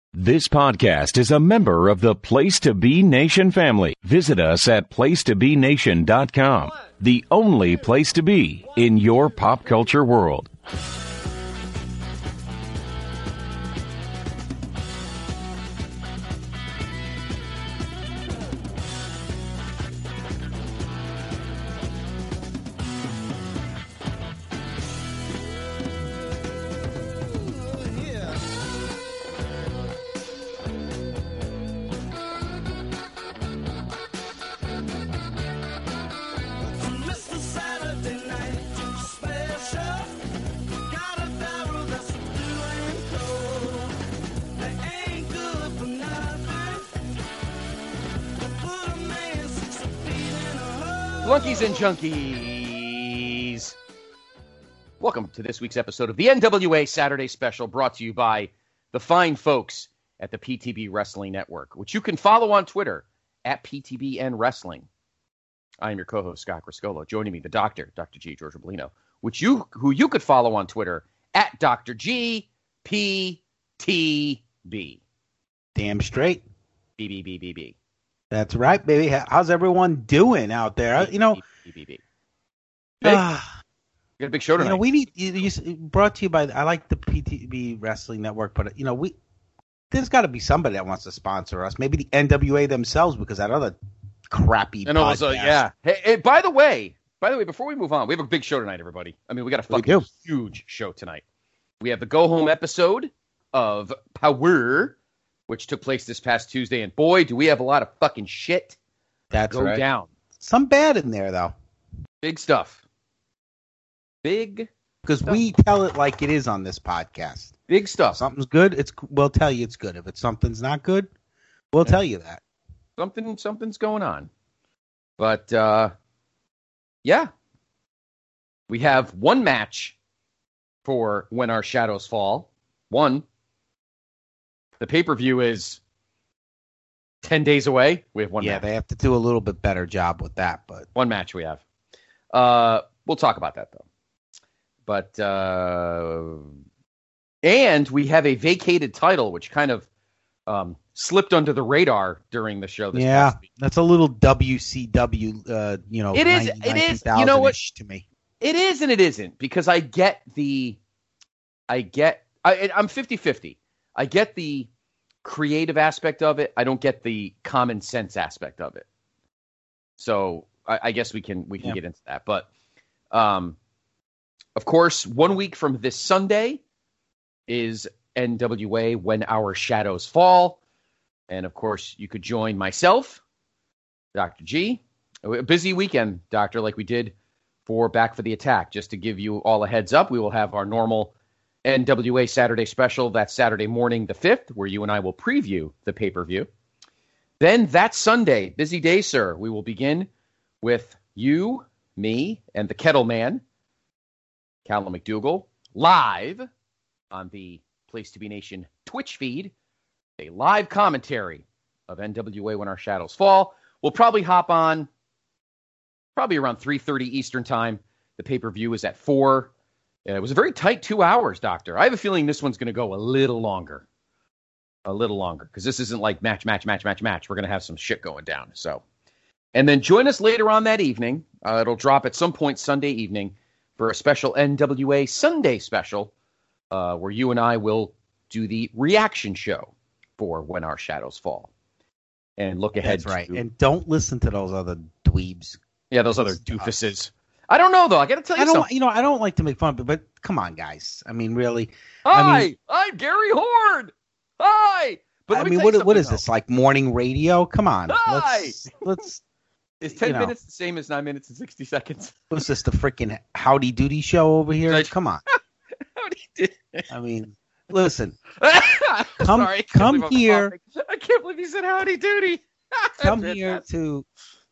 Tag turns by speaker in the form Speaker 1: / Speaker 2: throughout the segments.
Speaker 1: This podcast is a member of the Place to Be Nation family. Visit us at placetobenation.com, the only place to be in your pop culture world.
Speaker 2: Flunkies and junkies, welcome to this week's episode of the NWA Saturday Special, brought to you by the fine folks at the PTB Wrestling Network, which you can follow on Twitter at PTBN Wrestling. I am your co-host, Scott Criscolo. Joining me, the Doctor, Dr. G. George Bolino, who you could follow on Twitter at Dr. G PTB.
Speaker 3: Damn straight.
Speaker 2: BBBBB.
Speaker 3: That's right, baby. How's everyone doing out there?
Speaker 2: BBBBB. We got a big show tonight.
Speaker 3: We need brought to you by. I like the PTB Wrestling Network, but there's got to be somebody that wants to sponsor us. Maybe the NWA themselves, because that other crappy podcast.
Speaker 2: Yeah. Hey, by the way, before we move on, we have a big show tonight, everybody. I mean, we got a fucking huge show tonight. We have the go home episode of Power, which took place this past Tuesday, and boy, do we have a lot of fucking shit go down.
Speaker 3: Some bad in there, though.
Speaker 2: Big stuff. Because
Speaker 3: we tell it like it is on this podcast.
Speaker 2: Big stuff.
Speaker 3: If something's good, we'll tell you it's good. If something's not good, we'll tell you that.
Speaker 2: Something's going on. But, yeah. We have one match for When Our Shadows Fall. One. The pay-per-view is 10 days away. We have one match.
Speaker 3: Yeah, they have to do a little bit better job with that. But
Speaker 2: one match we have. We'll talk about that, though. But, and we have a vacated title, which kind of slipped under the radar during the show this past week.
Speaker 3: That's a little WCW,
Speaker 2: it is, you know what,
Speaker 3: to me.
Speaker 2: It is and it isn't, because I'm 50-50. I get the creative aspect of it. I don't get the common sense aspect of it. So I guess we can get into that. But of course, 1 week from this Sunday is NWA When Our Shadows Fall. And of course, you could join myself, Dr. G. A busy weekend, Doctor, like we did for Back for the Attack. Just to give you all a heads up, we will have our normal NWA Saturday Special that Saturday morning, the 5th, where you and I will preview the pay-per-view. Then that Sunday, busy day, sir, we will begin with you, me, and the Kettle Man, Callum McDougall, live on the Place to Be Nation Twitch feed, a live commentary of NWA When Our Shadows Fall. We'll probably hop on around 3:30 Eastern Time. The pay-per-view is at 4. It was a very tight 2 hours, Doctor. I have a feeling this one's going to go a little longer, because this isn't like match. We're going to have some shit going down. So, and then join us later on that evening. It'll drop at some point Sunday evening for a special NWA Sunday Special, where you and I will do the reaction show for When Our Shadows Fall, and look ahead.
Speaker 3: That's right. And don't listen to those other dweebs.
Speaker 2: Yeah, those other doofuses. I don't know, though. I got to tell you something.
Speaker 3: I don't like to make fun of it, but come on, guys. I mean, really.
Speaker 2: Hi, I'm Gary Horde. Hi. But
Speaker 3: what is this, like morning radio? Come on.
Speaker 2: Hi.
Speaker 3: Let's.
Speaker 2: Is 10 minutes the same as 9 minutes and 60 seconds?
Speaker 3: What's this, the freaking Howdy Doody show over here? Come on.
Speaker 2: Howdy Doody.
Speaker 3: I mean, listen.
Speaker 2: Sorry,
Speaker 3: come here.
Speaker 2: I can't believe you said Howdy Doody.
Speaker 3: Come here to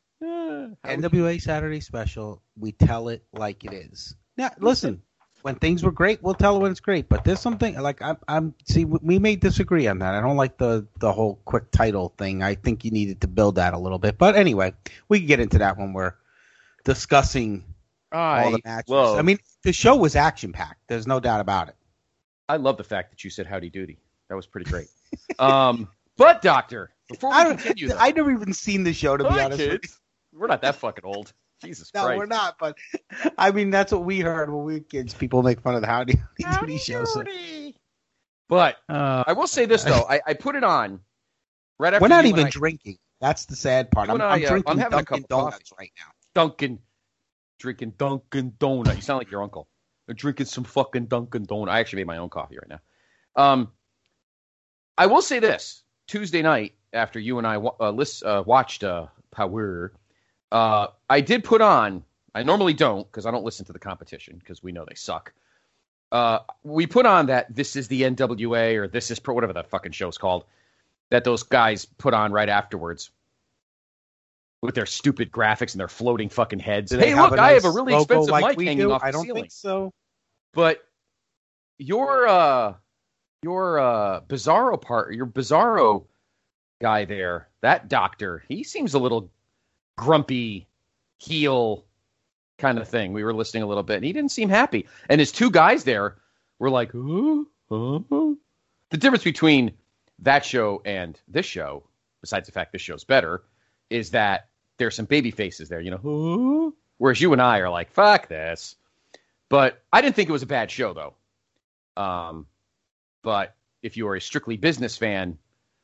Speaker 3: NWA Saturday Special. We tell it like it is. Now, listen. When things were great, we'll tell it when it's great. But there's something like we may disagree on that. I don't like the whole quick title thing. I think you needed to build that a little bit. But anyway, we can get into that when we're discussing all the matches. I mean, the show was action packed. There's no doubt about it.
Speaker 2: I love the fact that you said howdy doody. That was pretty great. But Doctor, before we continue,
Speaker 3: I never even seen the show, to be honest with you.
Speaker 2: We're not that fucking old. Jesus Christ.
Speaker 3: No, we're not. But I mean, that's what we heard when we were kids. People make fun of the Howdy Doody show. So.
Speaker 2: But I will say this though, I put it on right after.
Speaker 3: We're not even drinking. That's the sad part. I'm drinking
Speaker 2: I'm having
Speaker 3: Dunkin' Donuts right now.
Speaker 2: Drinking Dunkin' Donut. You sound like your uncle. I'm drinking some fucking Dunkin' Donut. I actually made my own coffee right now. I will say this: Tuesday night after you and I watched Power, I did put on. I normally don't because I don't listen to the competition because we know they suck. We put on that This Is the NWA or This Is Pro, whatever that fucking show's called, that those guys put on right afterwards with their stupid graphics and their floating fucking heads. Hey, look, I have a really expensive mic hanging off the ceiling. I don't think
Speaker 3: so.
Speaker 2: But your Bizarro guy there, that doctor, he seems a little grumpy, heel kind of thing. We were listening a little bit, and he didn't seem happy. And his two guys there were like, The difference between that show and this show, besides the fact this show's better, is that there's some baby faces there, whereas you and I are like, fuck this. But I didn't think it was a bad show, though. But if you are a strictly business fan,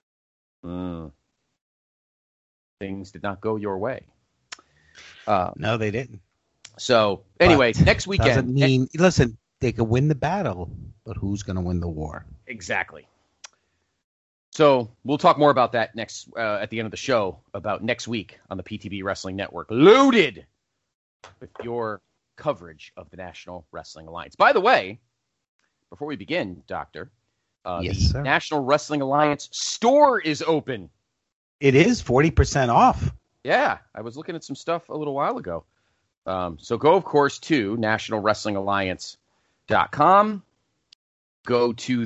Speaker 2: things did not go your way.
Speaker 3: No, they didn't.
Speaker 2: So, anyway, next weekend.
Speaker 3: Doesn't mean, listen, they could win the battle, but who's going to win the war?
Speaker 2: Exactly. So we'll talk more about that next at the end of the show, about next week on the PTB Wrestling Network, loaded with your coverage of the National Wrestling Alliance. By the way, before we begin, Doctor,
Speaker 3: yes,
Speaker 2: the National Wrestling Alliance store is open.
Speaker 3: It is 40% off.
Speaker 2: Yeah, I was looking at some stuff a little while ago. So go, of course, to nationalwrestlingalliance.com. Go to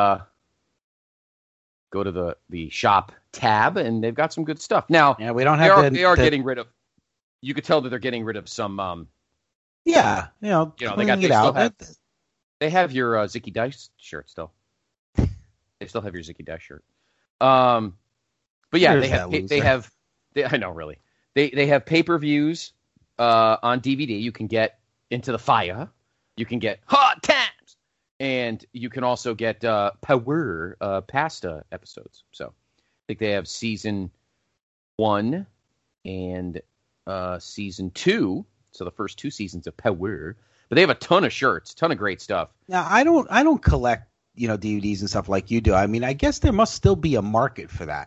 Speaker 2: the shop tab, and they've got some good stuff. Now,
Speaker 3: yeah, we don't have
Speaker 2: they are getting rid of. You could tell that they're getting rid of some.
Speaker 3: They got it out.
Speaker 2: They have your Zicky Dice shirt still. They still have your Zicky Dice shirt. But yeah, they have. I know, really. They have pay-per-views on DVD. You can get Into the Fire. You can get Hot Times. And you can also get Power Pasta episodes. So I think they have season 1 and season 2. So the first 2 seasons of Power. But they have a ton of shirts, ton of great stuff.
Speaker 3: Now I don't collect DVDs and stuff like you do. I mean, I guess there must still be a market for that.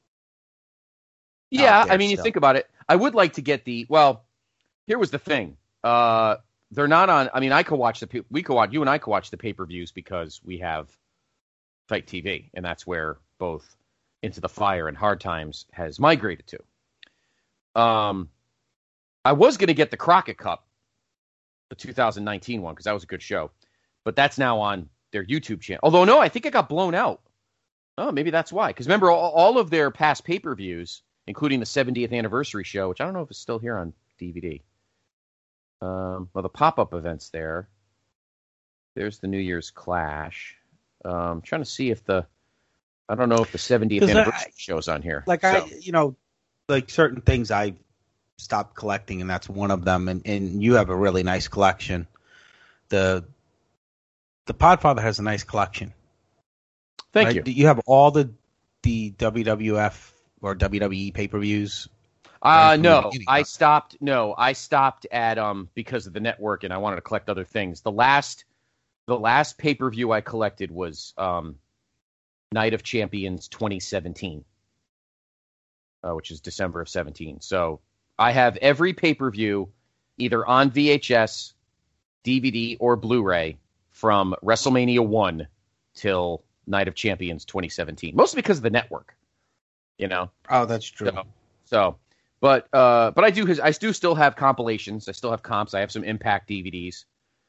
Speaker 2: Yeah, I mean, you think about it. I would like to get here was the thing. They're not on. I mean, you and I could watch the pay-per-views because we have Fight TV, and that's where both Into the Fire and Hard Times has migrated to. I was going to get the Crockett Cup, the 2019 one, because that was a good show, but that's now on their YouTube channel. Although, no, I think it got blown out. Oh, maybe that's why. Because remember, all of their past pay-per-views, including the 70th anniversary show, which I don't know if it's still here on DVD. The pop-up events there. There's the New Year's Clash. I'm trying to see if I don't know if the 70th anniversary show's on here.
Speaker 3: Like certain things I stopped collecting, and that's one of them. And you have a really nice collection. The Podfather has a nice collection.
Speaker 2: Thank you.
Speaker 3: You have all the WWF or WWE pay-per-views.
Speaker 2: No, I stopped at because of the network, and I wanted to collect other things. The last pay-per-view I collected was Night of Champions 2017, which is December of 17. So I have every pay-per-view either on VHS, DVD, or Blu-ray from WrestleMania 1 till Night of Champions 2017. Mostly because of the network,
Speaker 3: Oh, that's true.
Speaker 2: But I do still have compilations. I still have comps. I have some Impact DVDs.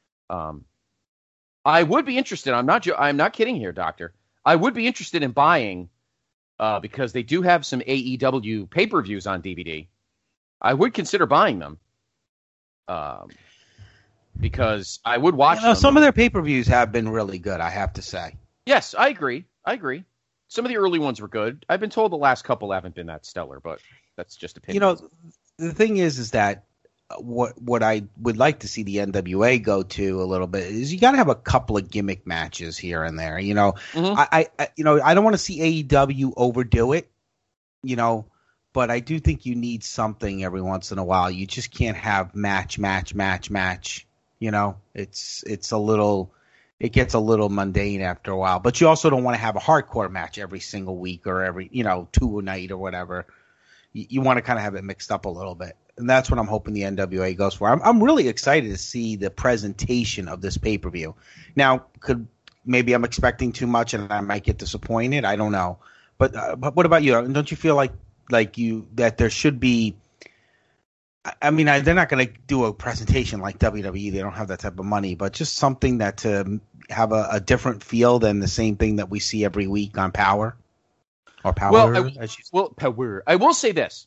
Speaker 2: I would be interested. I'm not kidding here, Doctor. I would be interested in buying because they do have some AEW pay-per-views on DVD. I would consider buying them because I would watch them.
Speaker 3: Some of their pay-per-views have been really good, I have to say.
Speaker 2: Yes, I agree. Some of the early ones were good. I've been told the last couple haven't been that stellar, but that's just opinion.
Speaker 3: You know, the thing is that what I would like to see the NWA go to a little bit is you got to have a couple of gimmick matches here and there. You know, I don't want to see AEW overdo it. You know, but I do think you need something every once in a while. You just can't have match. You know, it gets a little mundane after a while. But you also don't want to have a hardcore match every single week or every, you know, 2 a night or whatever. You want to kind of have it mixed up a little bit. And that's what I'm hoping the NWA goes for. I'm really excited to see the presentation of this pay-per-view. Now, maybe I'm expecting too much and I might get disappointed. I don't know. But what about you? Don't you feel like that there should be? I mean, they're not going to do a presentation like WWE. They don't have that type of money. But just something that to have a different feel than the same thing that we see every week on Power or Power.
Speaker 2: Power. I will say this.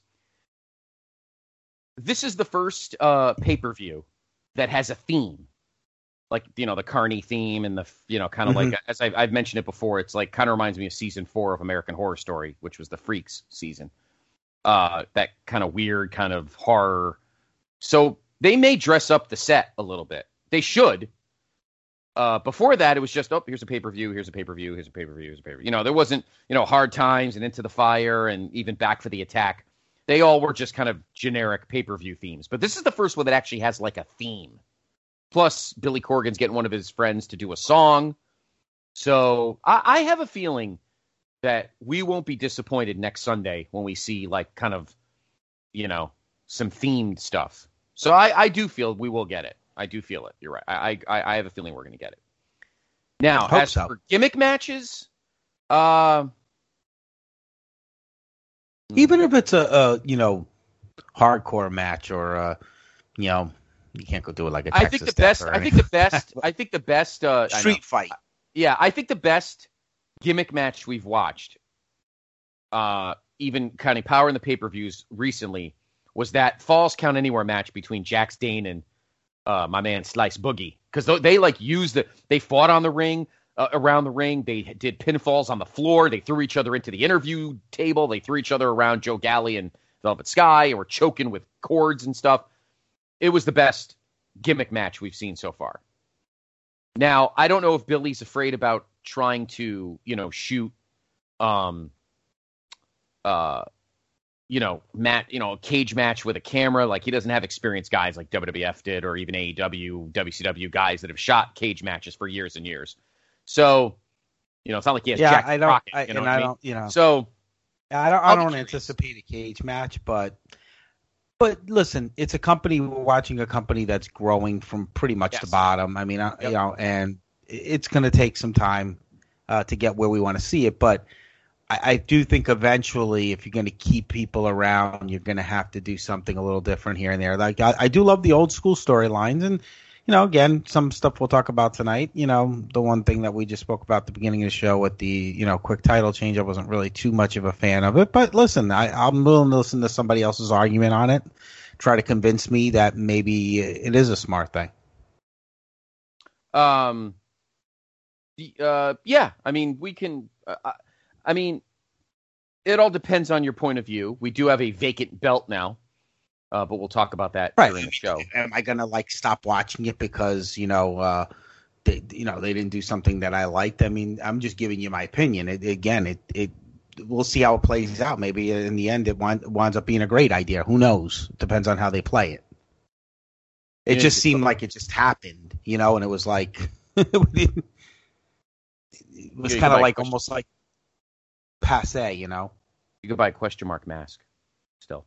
Speaker 2: This is the first pay-per-view that has a theme. Like, you know, the Carney theme and the, you know, kind of like, as I've mentioned it before, it's like kind of reminds me of season 4 of American Horror Story, which was the Freaks season. That kind of weird kind of horror. So they may dress up the set a little bit. They should. Before that, it was just, here's a pay-per-view, here's a pay-per-view, here's a pay-per-view, here's a pay-per-view. You know, there wasn't, you know, Hard Times and Into the Fire and even Back for the Attack. They all were just kind of generic pay-per-view themes. But this is the first one that actually has like a theme. Plus, Billy Corgan's getting one of his friends to do a song. So I have a feeling that we won't be disappointed next Sunday when we see like kind of, you know, some themed stuff. So I do feel we will get it. I do feel it. You're right. I have a feeling we're going to get it. Now, as for gimmick matches,
Speaker 3: even if it's a you know, hardcore match or you know, you can't go do it like a Texas
Speaker 2: I think the best
Speaker 3: street fight.
Speaker 2: Yeah, I think the best gimmick match we've watched, even counting Power in the pay-per-views recently, was that Falls Count Anywhere match between Jax Dane and my man Slice Boogie. Because they like they fought on the ring, around the ring. They did pinfalls on the floor. They threw each other into the interview table. They threw each other around Joe Galley and Velvet Sky, or choking with cords and stuff. It was the best gimmick match we've seen so far. Now, I don't know if Billy's afraid about trying to, you know, shoot, you know, a cage match with a camera. Like, he doesn't have experienced guys like WWF did, or even AEW, WCW guys that have shot cage matches for years and years. So, you know, it's not like he has Jack Crockett. So,
Speaker 3: I don't anticipate a cage match, but listen, it's a company. We're watching a company that's growing from pretty much the bottom. I mean, you know, and it's going to take some time to get where we want to see it. But I do think eventually, if you're going to keep people around, you're going to have to do something a little different here and there. Like, I do love the old school storylines, and you know, again, some stuff we'll talk about tonight. You know, the one thing that we just spoke about at the beginning of the show with the, you know, quick title change, I wasn't really too much of a fan of it. But listen, I'm willing to listen to somebody else's argument on it, try to convince me that maybe it is a smart thing.
Speaker 2: Yeah, I mean, we can. I mean, it all depends on your point of view. We do have a vacant belt now. But we'll talk about that during the show.
Speaker 3: Am I gonna like stop watching it because you know they didn't do something that I liked? I mean, I'm just giving you my opinion. We'll see how it plays out. Maybe in the end it winds up being a great idea. Who knows? It depends on how they play it. It just seemed like it just happened, you know, and it was like it was kind of like almost like passe, you know.
Speaker 2: You could buy a question mark mask still.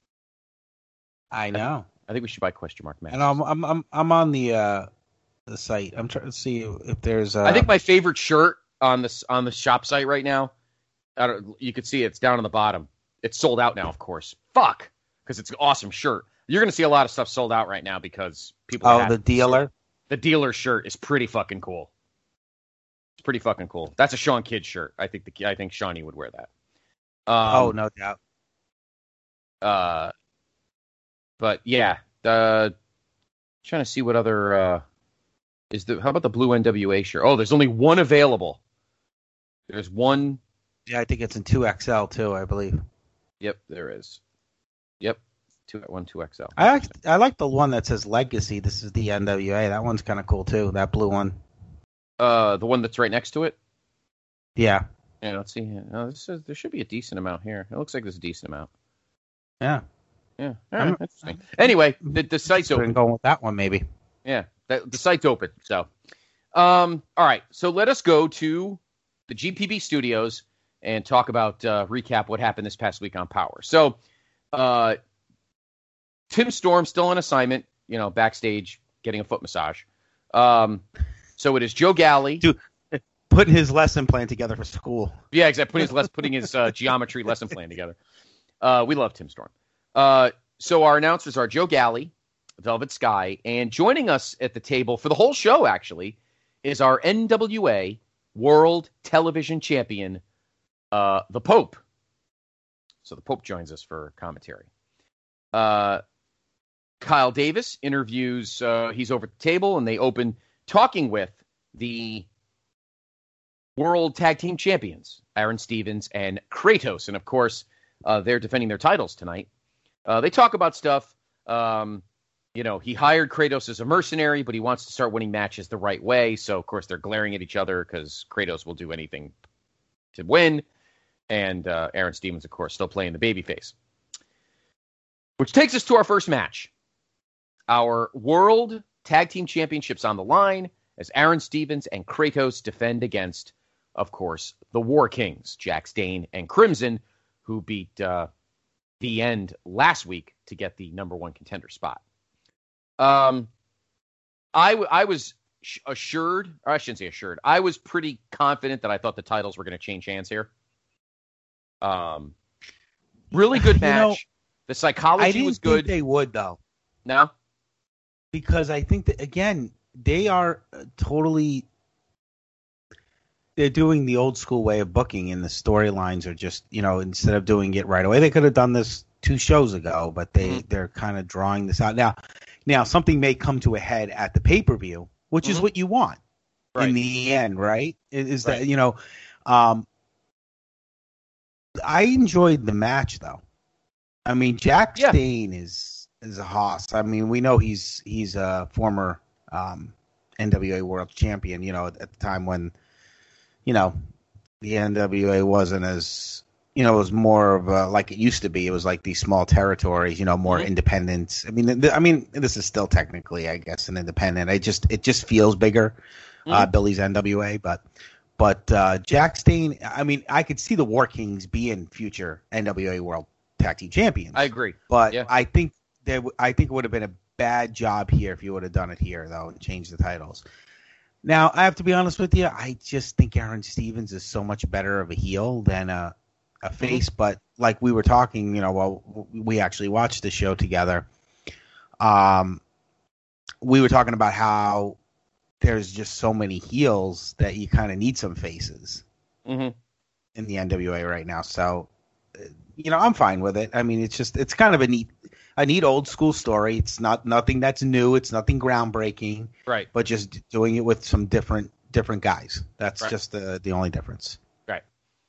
Speaker 3: I know.
Speaker 2: I think we should buy question mark mask.
Speaker 3: And I'm on the site. I'm trying to see if there's.
Speaker 2: I think my favorite shirt on the shop site right now. You could see it's down on the bottom. It's sold out now, of course. Fuck, because it's an awesome shirt. You're gonna see a lot of stuff sold out right now because people.
Speaker 3: Oh, the dealer.
Speaker 2: The dealer shirt is pretty fucking cool. It's pretty fucking cool. That's a Sean Kidd shirt. I think Shawnee would wear that.
Speaker 3: No doubt.
Speaker 2: But yeah, trying to see what other how about the blue NWA shirt? Oh, there's only one available. There's one
Speaker 3: Yeah, I think it's in 2XL too, I believe.
Speaker 2: Yep, there is. Yep, 2XL.
Speaker 3: I like the one that says Legacy. This is the NWA. That one's kind of cool too. That blue one.
Speaker 2: The one that's right next to it.
Speaker 3: Yeah.
Speaker 2: Yeah, let's see. No, there should be a decent amount here. It looks like there's a decent amount.
Speaker 3: Yeah.
Speaker 2: Yeah. All right, interesting. Anyway, the site's open.
Speaker 3: Going with that one, maybe.
Speaker 2: Yeah, the site's open. So, all right. So let us go to the GPB studios and talk about recap what happened this past week on Power. So, Tim Storm still on assignment. Backstage getting a foot massage. So it is Joe Galli.
Speaker 3: Dude, putting his lesson plan together for school.
Speaker 2: Yeah, exactly. Putting his geometry lesson plan together. We love Tim Storm. So our announcers are Joe Galli, Velvet Sky, and joining us at the table for the whole show, actually, is our NWA World Television Champion, the Pope. So the Pope joins us for commentary. Kyle Davis interviews, he's over at the table, and they open talking with the World Tag Team Champions, Aaron Stevens and Kratos. And, of course, they're defending their titles tonight. They talk about stuff. He hired Kratos as a mercenary, but he wants to start winning matches the right way. So, of course, they're glaring at each other because Kratos will do anything to win. And Aaron Stevens, of course, still playing the babyface. Which takes us to our first match. Our World Tag Team Championships on the line as Aaron Stevens and Kratos defend against, of course, the War Kings, Jack Stane and Crimson, who beat The End last week to get the number one contender spot. I was assured, or I shouldn't say assured, I was pretty confident that I thought the titles were going to change hands here. Really good match. The psychology was good.
Speaker 3: I didn't think they would, though.
Speaker 2: No?
Speaker 3: Because I think that, again, they are they're doing the old school way of booking, and the storylines are just, instead of doing it right away, they could have done this 2 shows ago, but they're kind of drawing this out. Now something may come to a head at the pay-per-view, which is what you want in the end, right? Is that, I enjoyed the match, though. I mean, Jack Stane is a hoss. I mean, we know he's a former NWA World Champion, at the time when, the NWA wasn't as, it was more of like it used to be. It was like these small territories, more independent. I mean, this is still technically, I guess, an independent. It just feels bigger, Billy's NWA, but Jack Stane, I mean, I could see the War Kings being future NWA World Tag Team Champions.
Speaker 2: I agree.
Speaker 3: But I think it would have been a bad job here if you would have done it here, though, and changed the titles. Now, I have to be honest with you. I just think Aaron Stevens is so much better of a heel than a face. But like we were talking, while we actually watched the show together, we were talking about how there's just so many heels that you kind of need some faces in the NWA right now. So, I'm fine with it. I mean, it's kind of a neat old school story. It's nothing that's new. It's nothing groundbreaking.
Speaker 2: Right.
Speaker 3: But just doing it with some different guys. That's just the only difference.
Speaker 2: Right.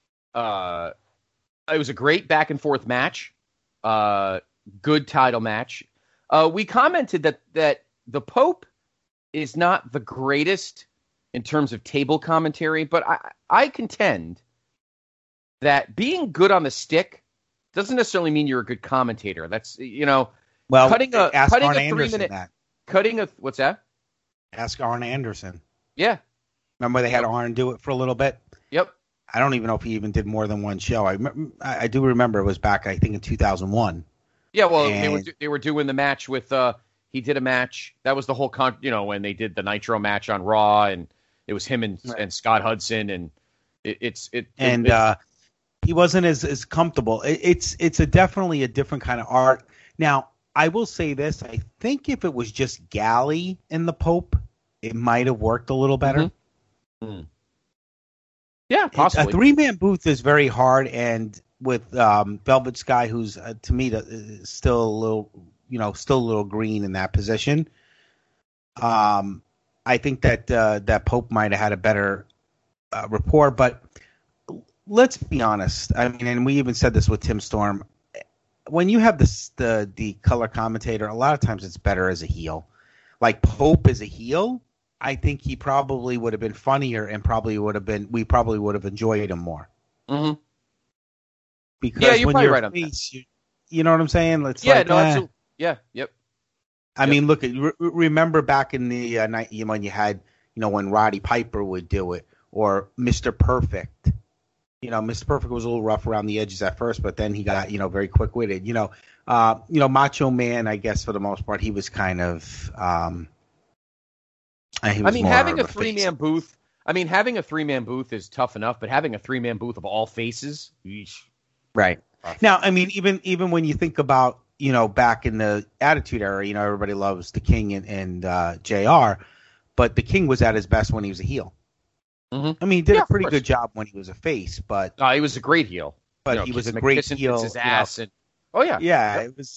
Speaker 2: It was a great back and forth match. Good title match. We commented that the Pope is not the greatest in terms of table commentary, but I contend that being good on the stick doesn't necessarily mean you're a good commentator. That's, cutting a 3-minute, what's that?
Speaker 3: Ask Arn Anderson.
Speaker 2: Yeah.
Speaker 3: Remember they had Arn do it for a little bit?
Speaker 2: Yep.
Speaker 3: I don't even know if he even did more than one show. I do remember it was back, I think, in 2001.
Speaker 2: Yeah, well, they were doing the match with, he did a match, that was the whole, when they did the Nitro match on Raw, and it was him and Scott Hudson, and he wasn't as comfortable. It's definitely a different kind of art. Now, I will say this. I think if it was just Galli and the Pope, it might have worked a little better. Yeah, possibly.
Speaker 3: A 3-man booth is very hard, and with Velvet Sky, who's, to me, still a little green in that position, I think that Pope might have had a better rapport, but let's be honest. I mean, and we even said this with Tim Storm. When you have the color commentator, a lot of times it's better as a heel. Like Pope as a heel, I think he probably would have been funnier and we probably would have enjoyed him more.
Speaker 2: Mm-hmm.
Speaker 3: Because
Speaker 2: you're
Speaker 3: when
Speaker 2: probably
Speaker 3: you're
Speaker 2: right on
Speaker 3: face, you know what I'm saying? It's
Speaker 2: absolutely. Yeah, yep.
Speaker 3: I mean, look, remember back in the night when you had, when Roddy Piper would do it, or Mr. Perfect. Mr. Perfect was a little rough around the edges at first, but then he got, very quick-witted. Macho Man, I guess for the most part, he was kind of.
Speaker 2: Having a three-man booth. Having a three-man booth is tough enough, but having a three-man booth of all faces, yeesh.
Speaker 3: Right. Now, even when you think about, back in the Attitude Era, everybody loves the King and JR, but the King was at his best when he was a heel.
Speaker 2: Mm-hmm.
Speaker 3: He did a pretty good job when he was a face, but
Speaker 2: he was a great heel.
Speaker 3: But he was a great heel.
Speaker 2: His ass and, yeah,
Speaker 3: it was.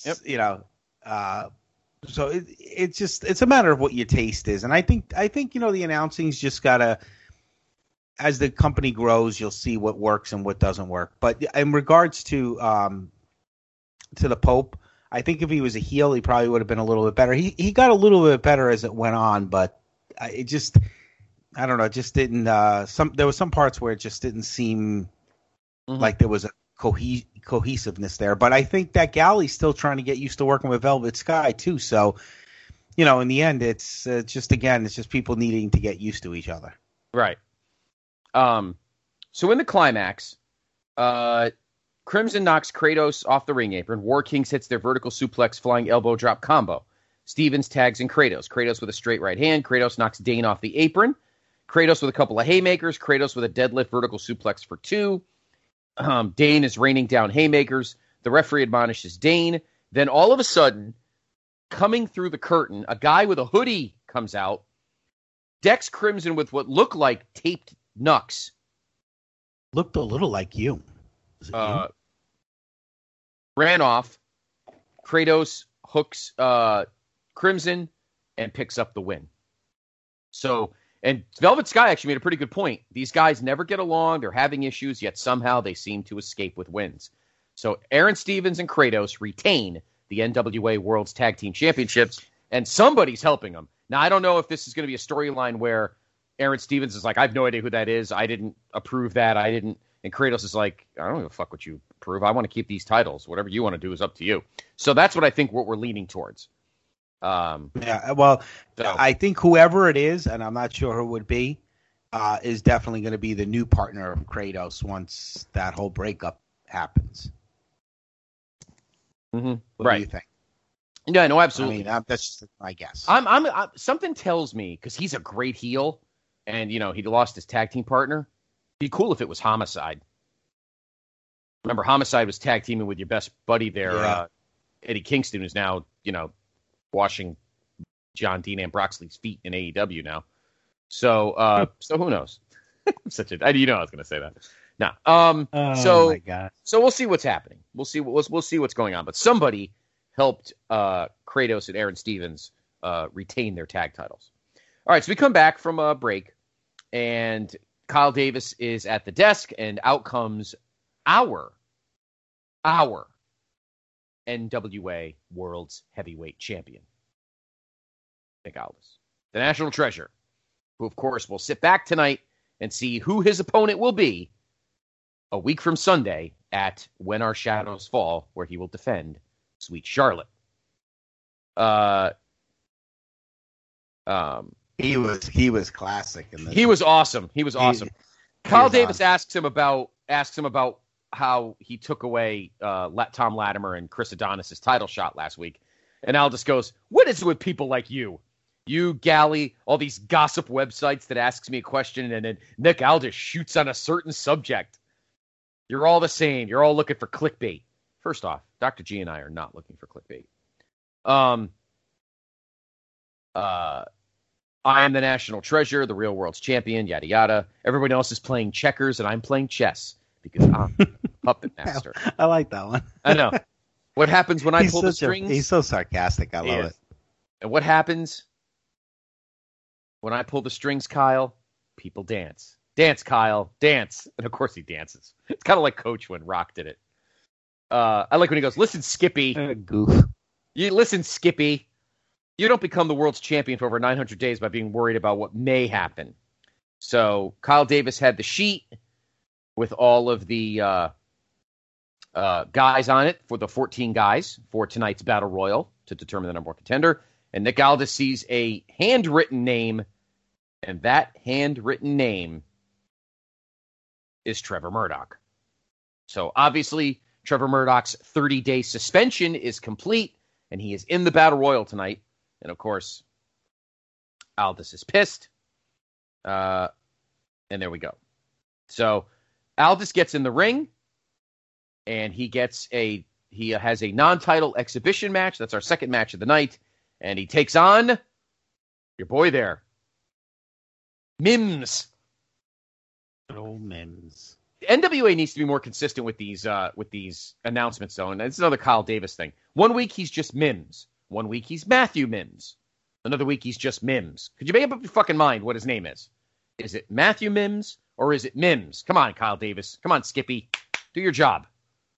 Speaker 3: So it's a matter of what your taste is, and I think the announcing's just gotta. As the company grows, you'll see what works and what doesn't work. But in regards to the Pope, I think if he was a heel, he probably would have been a little bit better. He got a little bit better as it went on, but it just. I don't know. It just didn't. There were some parts where it just didn't seem like there was a cohesiveness there. But I think that Galley's still trying to get used to working with Velvet Sky too. So, in the end, it's just people needing to get used to each other.
Speaker 2: Right. So in the climax, Crimson knocks Kratos off the ring apron. War Kings hits their vertical suplex flying elbow drop combo. Stevens tags in Kratos. Kratos with a straight right hand. Kratos knocks Dane off the apron. Kratos with a couple of haymakers. Kratos with a deadlift vertical suplex for 2. Dane is raining down haymakers. The referee admonishes Dane. Then all of a sudden, coming through the curtain, a guy with a hoodie comes out, decks Crimson with what looked like taped knucks.
Speaker 3: Looked a little like you. You?
Speaker 2: Ran off. Kratos hooks Crimson and picks up the win. So, and Velvet Sky actually made a pretty good point. These guys never get along. They're having issues, yet somehow they seem to escape with wins. So Aaron Stevens and Kratos retain the NWA World's Tag Team Championships, and somebody's helping them. Now, I don't know if this is going to be a storyline where Aaron Stevens is like, I have no idea who that is. I didn't approve that. And Kratos is like, I don't give a fuck what you approve. I want to keep these titles. Whatever you want to do is up to you. So that's what I think what we're leaning towards.
Speaker 3: I think whoever it is, and I'm not sure who it would be, is definitely going to be the new partner of Kratos once that whole breakup happens.
Speaker 2: Mm-hmm.
Speaker 3: What do you think?
Speaker 2: Yeah, no, absolutely.
Speaker 3: That's just my guess.
Speaker 2: I'm something tells me, because he's a great heel, and he lost his tag team partner. It'd be cool if it was Homicide. Remember, Homicide was tag teaming with your best buddy there, Eddie Kingston, who's now washing John Dean and Broxley's feet in AEW now. So who knows? I was going to say that. No.
Speaker 3: My God.
Speaker 2: So we'll see what's happening. We'll see what's going on. But somebody helped Kratos and Aaron Stevens retain their tag titles. All right, so we come back from a break, and Kyle Davis is at the desk, and out comes our NWA World's Heavyweight Champion, Nick Aldis, the National Treasure, who, of course, will sit back tonight and see who his opponent will be a week from Sunday at When Our Shadows Fall, where he will defend Sweet Charlotte.
Speaker 3: He was classic in this.
Speaker 2: He was awesome. Kyle Davis asks him about how he took away Tom Latimer and Chris Adonis' title shot last week. And Aldis goes, "What is it with people like you? You, Galley, all these gossip websites that asks me a question, and then Nick Aldis shoots on a certain subject. You're all the same. You're all looking for clickbait." First off, Dr. G and I are not looking for clickbait. I am the National Treasure, the real world's champion, yada, yada. Everybody else is playing checkers, and I'm playing chess because I'm puppet master.
Speaker 3: I like that one.
Speaker 2: I know. What happens when I pull the strings?
Speaker 3: He's so sarcastic. I love it.
Speaker 2: And what happens when I pull the strings, Kyle? People dance. Dance, Kyle. Dance. And, of course, he dances. It's kind of like Coach when Rock did it. I like when he goes, listen, Skippy.
Speaker 3: Goof.
Speaker 2: You listen, Skippy. You don't become the world's champion for over 900 days by being worried about what may happen. So Kyle Davis had the sheet with all of the guys on it for the 14 guys for tonight's Battle Royal to determine the number one contender. And Nick Aldis sees a handwritten name, and that handwritten name is Trevor Murdoch. So obviously, Trevor Murdoch's 30-day suspension is complete, and he is in the Battle Royal tonight. And, of course, Aldis is pissed. And there we go. So Aldis gets in the ring, and he has a non-title exhibition match. That's our second match of the night. And he takes on your boy there, Mims.
Speaker 3: Oh, Mims.
Speaker 2: NWA needs to be more consistent with these announcements, though. And it's another Kyle Davis thing. 1 week, he's just Mims. 1 week, he's Matthew Mims. Another week, he's just Mims. Could you make up your fucking mind what his name is? Is it Matthew Mims or is it Mims? Come on, Kyle Davis. Come on, Skippy. Do your job.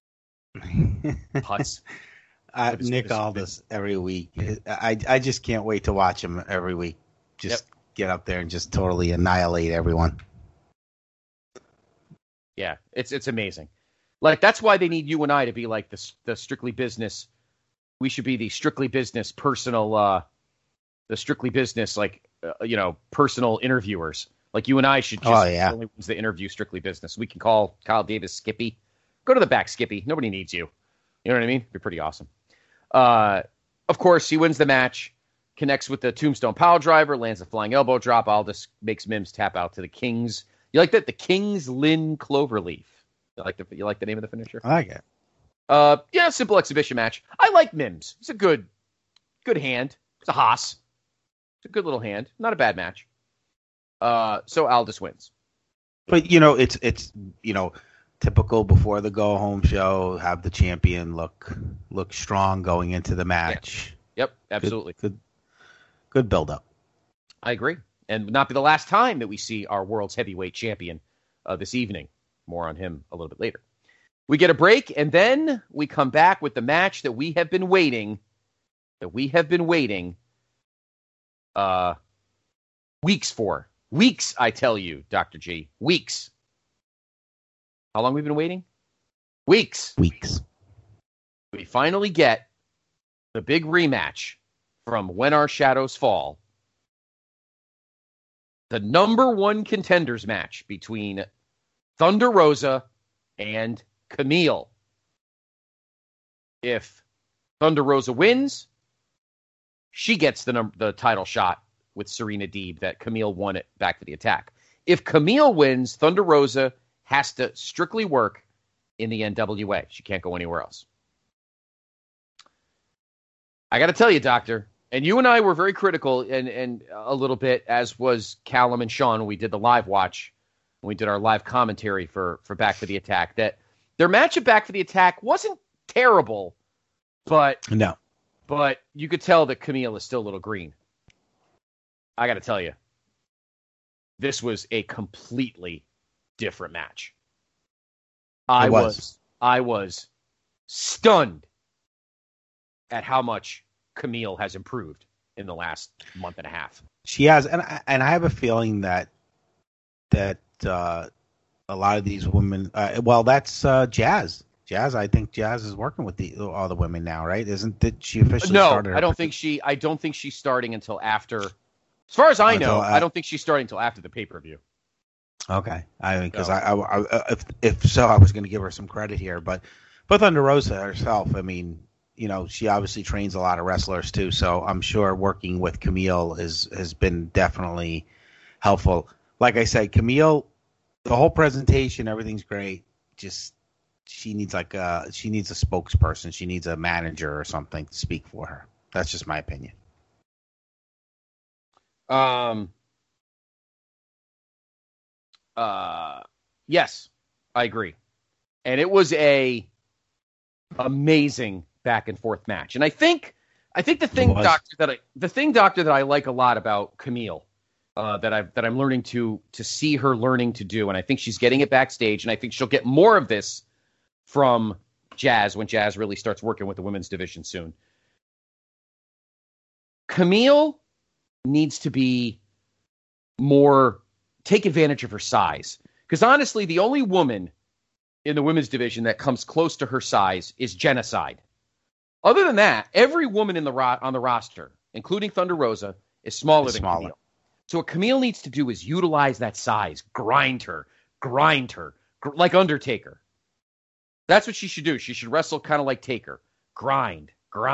Speaker 2: Putz.
Speaker 3: Nick Aldis every week. I just can't wait to watch him every week. Just get up there and just totally annihilate everyone.
Speaker 2: Yeah, it's amazing. Like, that's why they need you and I to be like the Strictly Business. We should be the Strictly Business personal, the Strictly Business, personal interviewers. Like, you and I should just be the only ones that interview Strictly Business. We can call Kyle Davis Skippy. Go to the back, Skippy. Nobody needs you. You know what I mean? It'd be pretty awesome. Of course, he wins the match, connects with the Tombstone Pile Driver, lands a flying elbow drop. Aldis makes Mims tap out to the Kings. You like that? The Kings Lynn Cloverleaf. You like the name of the finisher?
Speaker 3: I like it.
Speaker 2: Simple exhibition match. I like Mims. It's a good hand. It's a Haas. It's a good little hand. Not a bad match. So Aldis wins.
Speaker 3: But, it's typical before the go-home show, have the champion look strong going into the match.
Speaker 2: Yeah. Yep, absolutely.
Speaker 3: Good build-up.
Speaker 2: I agree. And not be the last time that we see our world's heavyweight champion this evening. More on him a little bit later. We get a break, and then we come back with the match that we have been waiting. Weeks for. Weeks, I tell you, Dr. G. Weeks. How long have we been waiting? Weeks. We finally get the big rematch from When Our Shadows Fall. The number one contenders match between Thunder Rosa and Camille. If Thunder Rosa wins, she gets the title shot with Serena Deeb that Camille won it Back to the Attack. If Camille wins, Thunder Rosa has to strictly work in the NWA. She can't go anywhere else. I got to tell you, Doctor, and you and I were very critical and a little bit, as was Callum and Sean when we did the live watch, when we did our live commentary for Back for the Attack, that their match at Back for the Attack wasn't terrible, but you could tell that Camille is still a little green. I got to tell you, this was a completely different match. I was stunned at how much Camille has improved in the last month and a half.
Speaker 3: She has, and I have a feeling that a lot of these women. That's Jazz. Jazz, I think Jazz is working with all the women now, right? Did she officially?
Speaker 2: No, I don't think she's starting until after. As far as I know, I don't think she's starting until after the pay-per-view.
Speaker 3: Okay, I mean, because if so, I was going to give her some credit here, but Thunder Rosa herself, I mean, she obviously trains a lot of wrestlers too, so I'm sure working with Camille has been definitely helpful. Like I said, Camille, the whole presentation, everything's great. Just she needs a spokesperson, she needs a manager or something to speak for her. That's just my opinion.
Speaker 2: Yes, I agree. And it was a amazing back and forth match. And I think the thing, Doctor, that I like a lot about Camille, that I'm learning to see her learning to do, and I think she's getting it backstage, and I think she'll get more of this from Jazz when Jazz really starts working with the women's division soon. Camille needs to be more take advantage of her size, because honestly, the only woman in the women's division that comes close to her size is Genocide. Other than that, every woman on the roster, including Thunder Rosa, is smaller than Camille. So what Camille needs to do is utilize that size, grind her, like Undertaker. That's what she should do. She should wrestle kind of like Taker. Grind.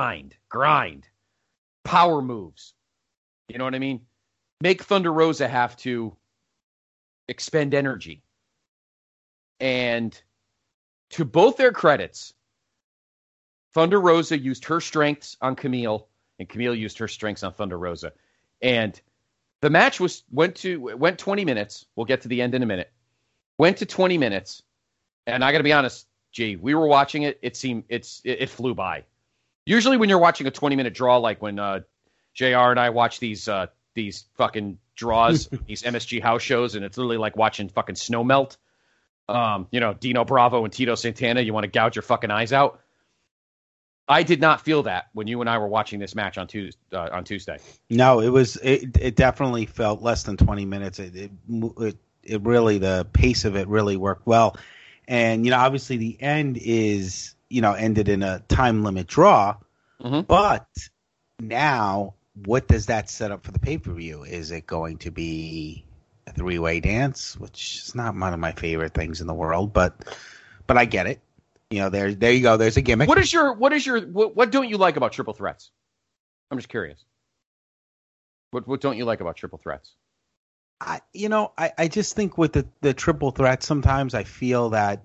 Speaker 2: Power moves. You know what I mean? Make Thunder Rosa have to expend energy. And to both their credits, Thunder Rosa used her strengths on Camille, and Camille used her strengths on Thunder Rosa. And the match went 20 minutes. We'll get to the end in a minute. Went to 20 minutes, and I got to be honest, G, we were watching it. It flew by. Usually, when you're watching a 20-minute draw, like when JR and I watch these fucking draws, these MSG house shows, and it's literally like watching fucking snow melt. Dino Bravo and Tito Santana. You want to gouge your fucking eyes out. I did not feel that when you and I were watching this match on Tuesday. No,
Speaker 3: it definitely felt less than 20 minutes. It really, the pace of it really worked well. And, obviously the end is, ended in a time limit draw. Mm-hmm. But now, what does that set up for the pay-per-view? Is it going to be a three-way dance, which is not one of my favorite things in the world, but I get it. There you go. There's a gimmick.
Speaker 2: What don't you like about triple threats? I'm just curious. What don't you like about triple threats?
Speaker 3: I just think with the triple threats, sometimes I feel that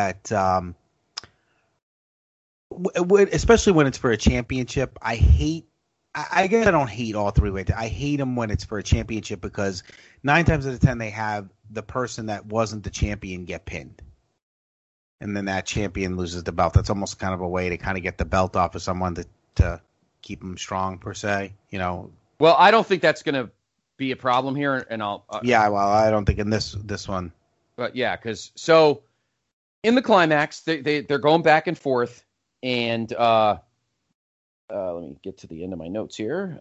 Speaker 3: especially when it's for a championship, I guess I don't hate all three-way. I hate them when it's for a championship because 9 times out of 10 they have the person that wasn't the champion get pinned. And then that champion loses the belt. That's almost kind of a way to kind of get the belt off of someone to keep them strong, per se.
Speaker 2: Well, I don't think that's going to be a problem here, and I'll.
Speaker 3: I don't think in this one.
Speaker 2: But yeah, because in the climax, they're going back and forth, and let me get to the end of my notes here.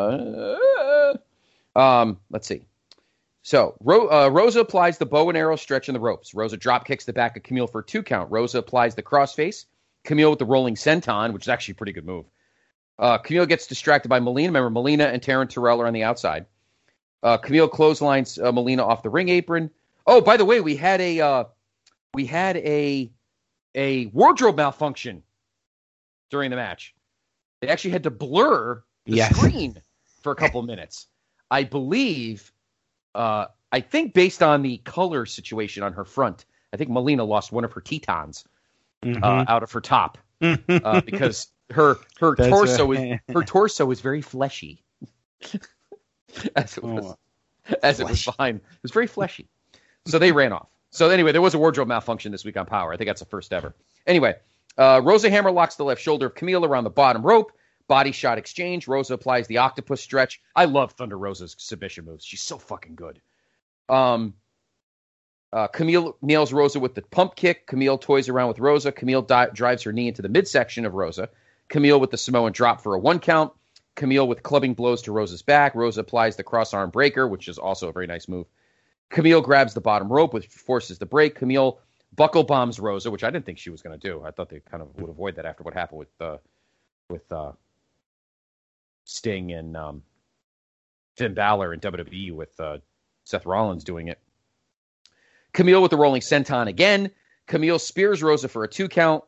Speaker 2: Let's see. So, Rosa applies the bow and arrow stretch in the ropes. Rosa drop kicks the back of Camille for a 2 count. Rosa applies the crossface. Camille with the rolling senton, which is actually a pretty good move. Camille gets distracted by Melina. Remember, Melina and Taryn Terrell are on the outside. Camille clotheslines Melina off the ring apron. Oh, by the way, we had a wardrobe malfunction during the match. They actually had to blur the screen for a couple of minutes. I believe... I think based on the color situation on her front, I think Melina lost one of her Tetons out of her top because her torso is very fleshy. as it was behind. It was very fleshy. So they ran off. So anyway, there was a wardrobe malfunction this week on Power. I think that's the first ever. Anyway, Rosa Hammer locks the left shoulder of Camille around the bottom rope. Body shot exchange. Rosa applies the octopus stretch. I love Thunder Rosa's submission moves. She's so fucking good. Camille nails Rosa with the pump kick. Camille toys around with Rosa. Camille drives her knee into the midsection of Rosa. Camille with the Samoan drop for a 1 count. Camille with clubbing blows to Rosa's back. Rosa applies the cross arm breaker, which is also a very nice move. Camille grabs the bottom rope, which forces the break. Camille buckle bombs Rosa, which I didn't think she was going to do. I thought they kind of would avoid that after what happened with Sting and Finn Balor in WWE with Seth Rollins doing it. Camille with the rolling senton again. Camille spears Rosa for a 2 count.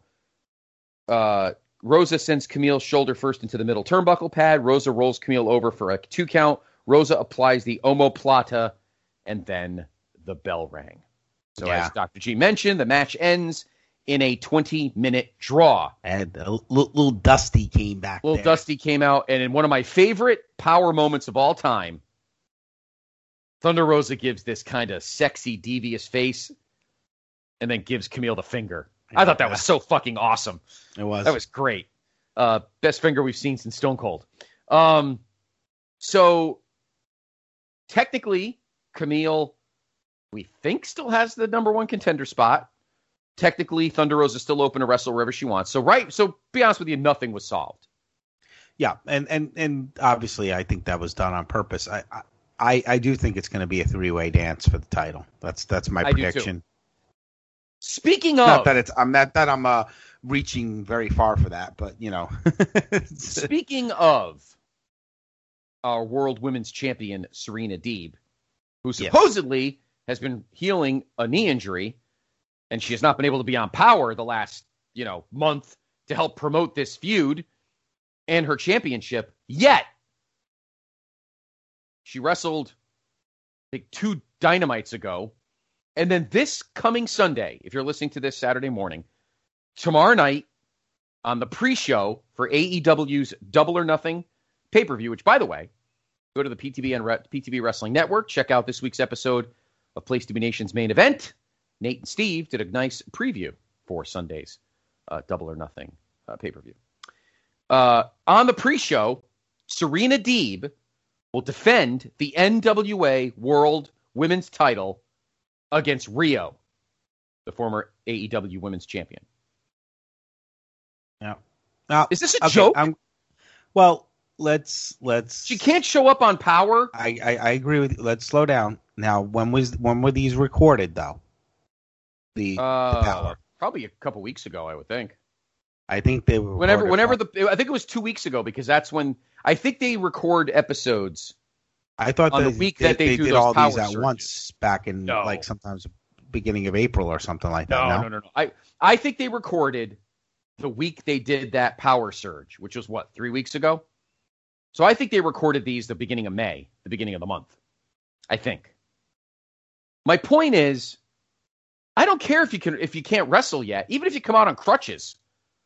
Speaker 2: Rosa sends Camille's shoulder first into the middle turnbuckle pad. Rosa rolls Camille over for a 2 count. Rosa applies the omoplata, and then the bell rang. So as Dr. G mentioned, the match ends in a 20-minute draw.
Speaker 3: And little Dusty came back.
Speaker 2: Dusty came out, and in one of my favorite Power moments of all time, Thunder Rosa gives this kind of sexy, devious face, and then gives Camille the finger. I thought that was so fucking awesome.
Speaker 3: It was.
Speaker 2: That was great. Best finger we've seen since Stone Cold. So technically, Camille, we think, still has the number one contender spot. Technically, Thunder Rosa is still open to wrestle wherever she wants. So be honest with you, nothing was solved.
Speaker 3: Yeah, and obviously, I think that was done on purpose. I do think it's going to be a three-way dance for the title. That's my prediction.
Speaker 2: Speaking of,
Speaker 3: not that I'm reaching very far for that, but you know.
Speaker 2: Speaking of our world women's champion Serena Deeb, who supposedly has been healing a knee injury, and she has not been able to be on Power the last month to help promote this feud and her championship. Yet she wrestled, I think, 2 Dynamites ago. And then this coming Sunday, if you're listening to this Saturday morning, tomorrow night on the pre-show for AEW's Double or Nothing pay-per-view, which, by the way, go to the PTB Wrestling Network, check out this week's episode of Place to Be Nation's main event. Nate and Steve did a nice preview for Sunday's Double or Nothing pay-per-view. On the pre-show, Serena Deeb will defend the NWA World Women's title against Rio, the former AEW Women's Champion.
Speaker 3: Yeah.
Speaker 2: Is this a joke?
Speaker 3: Well, let's.
Speaker 2: She can't show up on Power.
Speaker 3: I agree with you. Let's slow down. Now, when were these recorded though? The Power.
Speaker 2: Probably a couple weeks ago, I would think.
Speaker 3: I think they were
Speaker 2: I think it was 2 weeks ago, because that's when I think they record episodes.
Speaker 3: I thought
Speaker 2: on the week that they do
Speaker 3: did
Speaker 2: those
Speaker 3: all
Speaker 2: power
Speaker 3: these at
Speaker 2: surges.
Speaker 3: once back in like sometimes beginning of April or something like that.
Speaker 2: No. I think they recorded the week they did that power surge, which was 3 weeks ago. So I think they recorded these the beginning of May, the beginning of the month. I think. My point is, I don't care if you can't wrestle yet, even if you come out on crutches.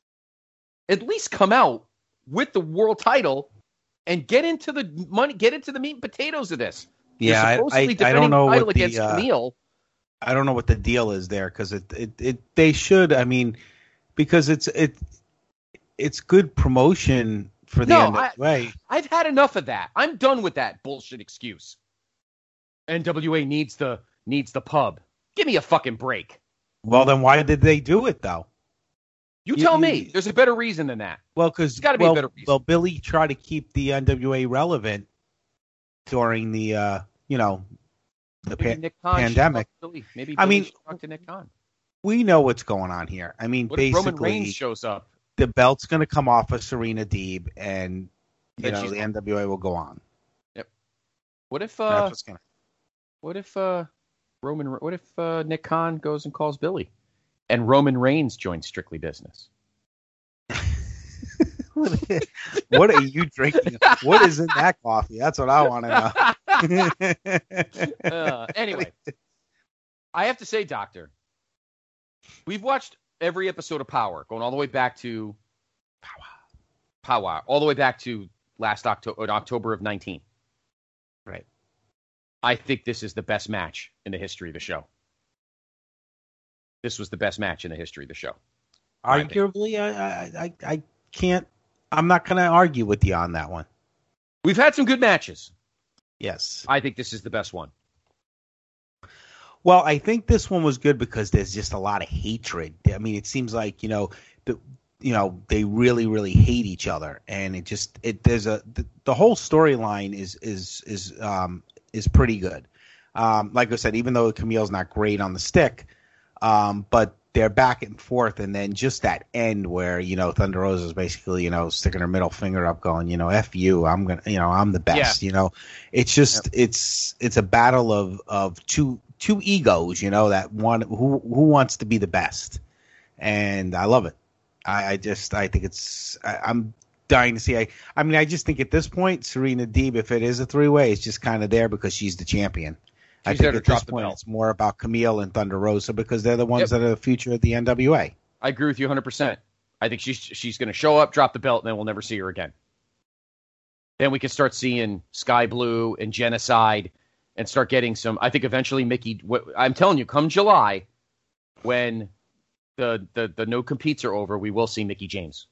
Speaker 2: At least come out with the world title and get into the money, get into the meat and potatoes of this.
Speaker 3: Yeah, I don't know what
Speaker 2: against Camille.
Speaker 3: I don't know what the deal is there, because they should. I mean, because it's good promotion for the NWA.
Speaker 2: I've had enough of that. I'm done with that bullshit excuse. NWA needs the pub. Give me a fucking break.
Speaker 3: Well, then why did they do it though?
Speaker 2: You tell me. There's a better reason than that.
Speaker 3: Well, because
Speaker 2: there's got to be a better reason.
Speaker 3: Well, Billy tried to keep the NWA relevant during the pandemic.
Speaker 2: Maybe
Speaker 3: I mean,
Speaker 2: talk to Nick Khan.
Speaker 3: We know what's going on here. I mean,
Speaker 2: what
Speaker 3: basically,
Speaker 2: if Roman Reigns shows up?
Speaker 3: The belt's going to come off of Serena Deeb, and the NWA will go on.
Speaker 2: Yep. What if?
Speaker 3: That's what's gonna.
Speaker 2: What if Nick Khan goes and calls Billy, and Roman Reigns joins Strictly Business?
Speaker 3: What are you drinking? What is in that coffee? That's what I want to
Speaker 2: know. Anyway, I have to say, Doctor, we've watched every episode of Power, going all the way back to Power, all the way back to last October of 19.
Speaker 3: Right.
Speaker 2: I think this is the best match in the history of the show. This was the best match in the history of the show.
Speaker 3: Arguably, I can't. I'm not going to argue with you on that one.
Speaker 2: We've had some good matches.
Speaker 3: Yes.
Speaker 2: I think this is the best one.
Speaker 3: Well, I think this one was good because there's just a lot of hatred. I mean, it seems like, they really, really hate each other, and the whole storyline is pretty good. Like I said, even though Camille's not great on the stick, but they're back and forth, and then just that end where Thunder Rosa is basically sticking her middle finger up, going F you, I'm the best.
Speaker 2: Yeah.
Speaker 3: It's just it's a battle of two egos, that one who wants to be the best, and I love it. I think I'm dying to see. I just think at this point, Serena Deeb, if it is a three-way, it's just kind of there because she's the champion. I think at this point it's more about Camille and Thunder Rosa because they're the ones that are the future of the NWA.
Speaker 2: I agree with you 100%. I think she's going to show up, drop the belt, and then we'll never see her again. Then we can start seeing Sky Blue and Genocide and start getting some. I think eventually Mickey. I'm telling you, come July, when the no competes are over, we will see Mickey James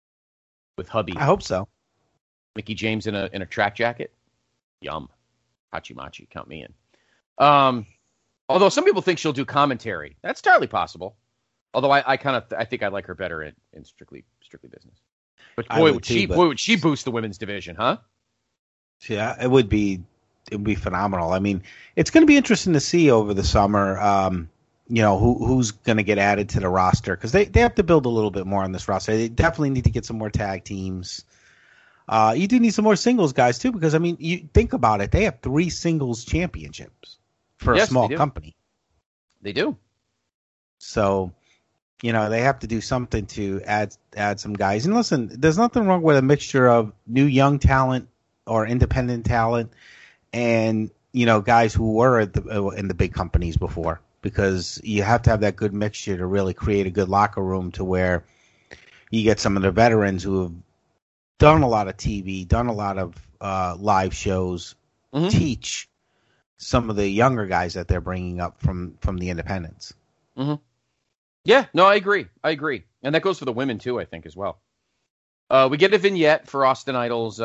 Speaker 2: with hubby.
Speaker 3: I hope so.
Speaker 2: Mickey James in a track jacket. Yum. Hachimachi, count me in. Although some people think she'll do commentary. That's entirely possible. Although I think I like her better in strictly business. But boy, would she boost the women's division, huh?
Speaker 3: Yeah, it would be phenomenal. I mean, it's going to be interesting to see over the summer, who's going to get added to the roster, because they have to build a little bit more on this roster. They definitely need to get some more tag teams. You do need some more singles guys too, because I mean, you think about it, they have 3 singles championships for a small company.
Speaker 2: They do.
Speaker 3: So, they have to do something to add some guys. And listen, there's nothing wrong with a mixture of new young talent or independent talent and, guys who were in the big companies before, because you have to have that good mixture to really create a good locker room to where you get some of the veterans who have done a lot of TV, done a lot of live shows, teach some of the younger guys that they're bringing up from the independents.
Speaker 2: Mm-hmm. Yeah, no, I agree. And that goes for the women too, I think, as well. We get a vignette for Austin Idol's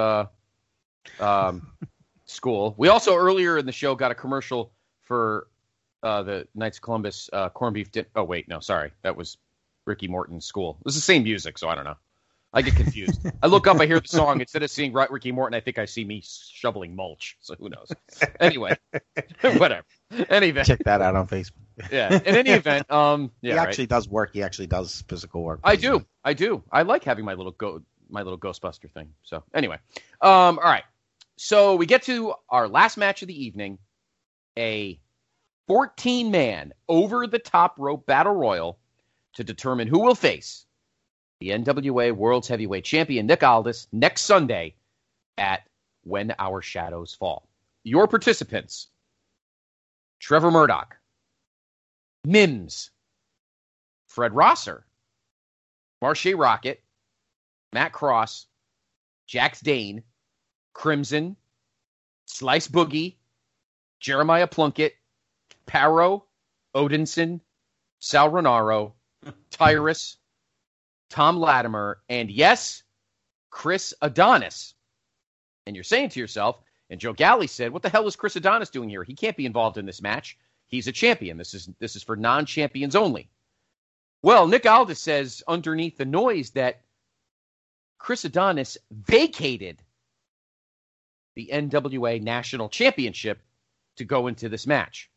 Speaker 2: school. We also, earlier in the show, got a commercial for the Knights of Columbus corned beef dinner. Oh, wait, no, sorry. That was Ricky Morton's school. It was the same music, so I don't know. I get confused. I look up, I hear the song. Instead of seeing Ricky Morton, I think I see me shoveling mulch. So who knows? Anyway, whatever. Any event.
Speaker 3: Check that out on Facebook.
Speaker 2: Yeah. In any event,
Speaker 3: he actually does work. He actually does physical work.
Speaker 2: I do. I like having my little Ghostbuster thing. So anyway, all right. So we get to our last match of the evening, a 14-man over the top rope battle royal to determine who will face the NWA World's Heavyweight Champion, Nick Aldis, next Sunday at When Our Shadows Fall. Your participants: Trevor Murdoch, Mims, Fred Rosser, Marshe Rockett, Matt Cross, Jax Dane, Crimson, Slice Boogie, Jeremiah Plunkett, Paro, Odinson, Sal Renaro, Tyrus, Tom Latimer, and yes, Chris Adonis. And you're saying to yourself, and Joe Galley said, what the hell is Chris Adonis doing here? He can't be involved in this match. He's a champion. This is for non-champions only. Well, Nick Aldis says underneath the noise that Chris Adonis vacated the NWA National Championship to go into this match.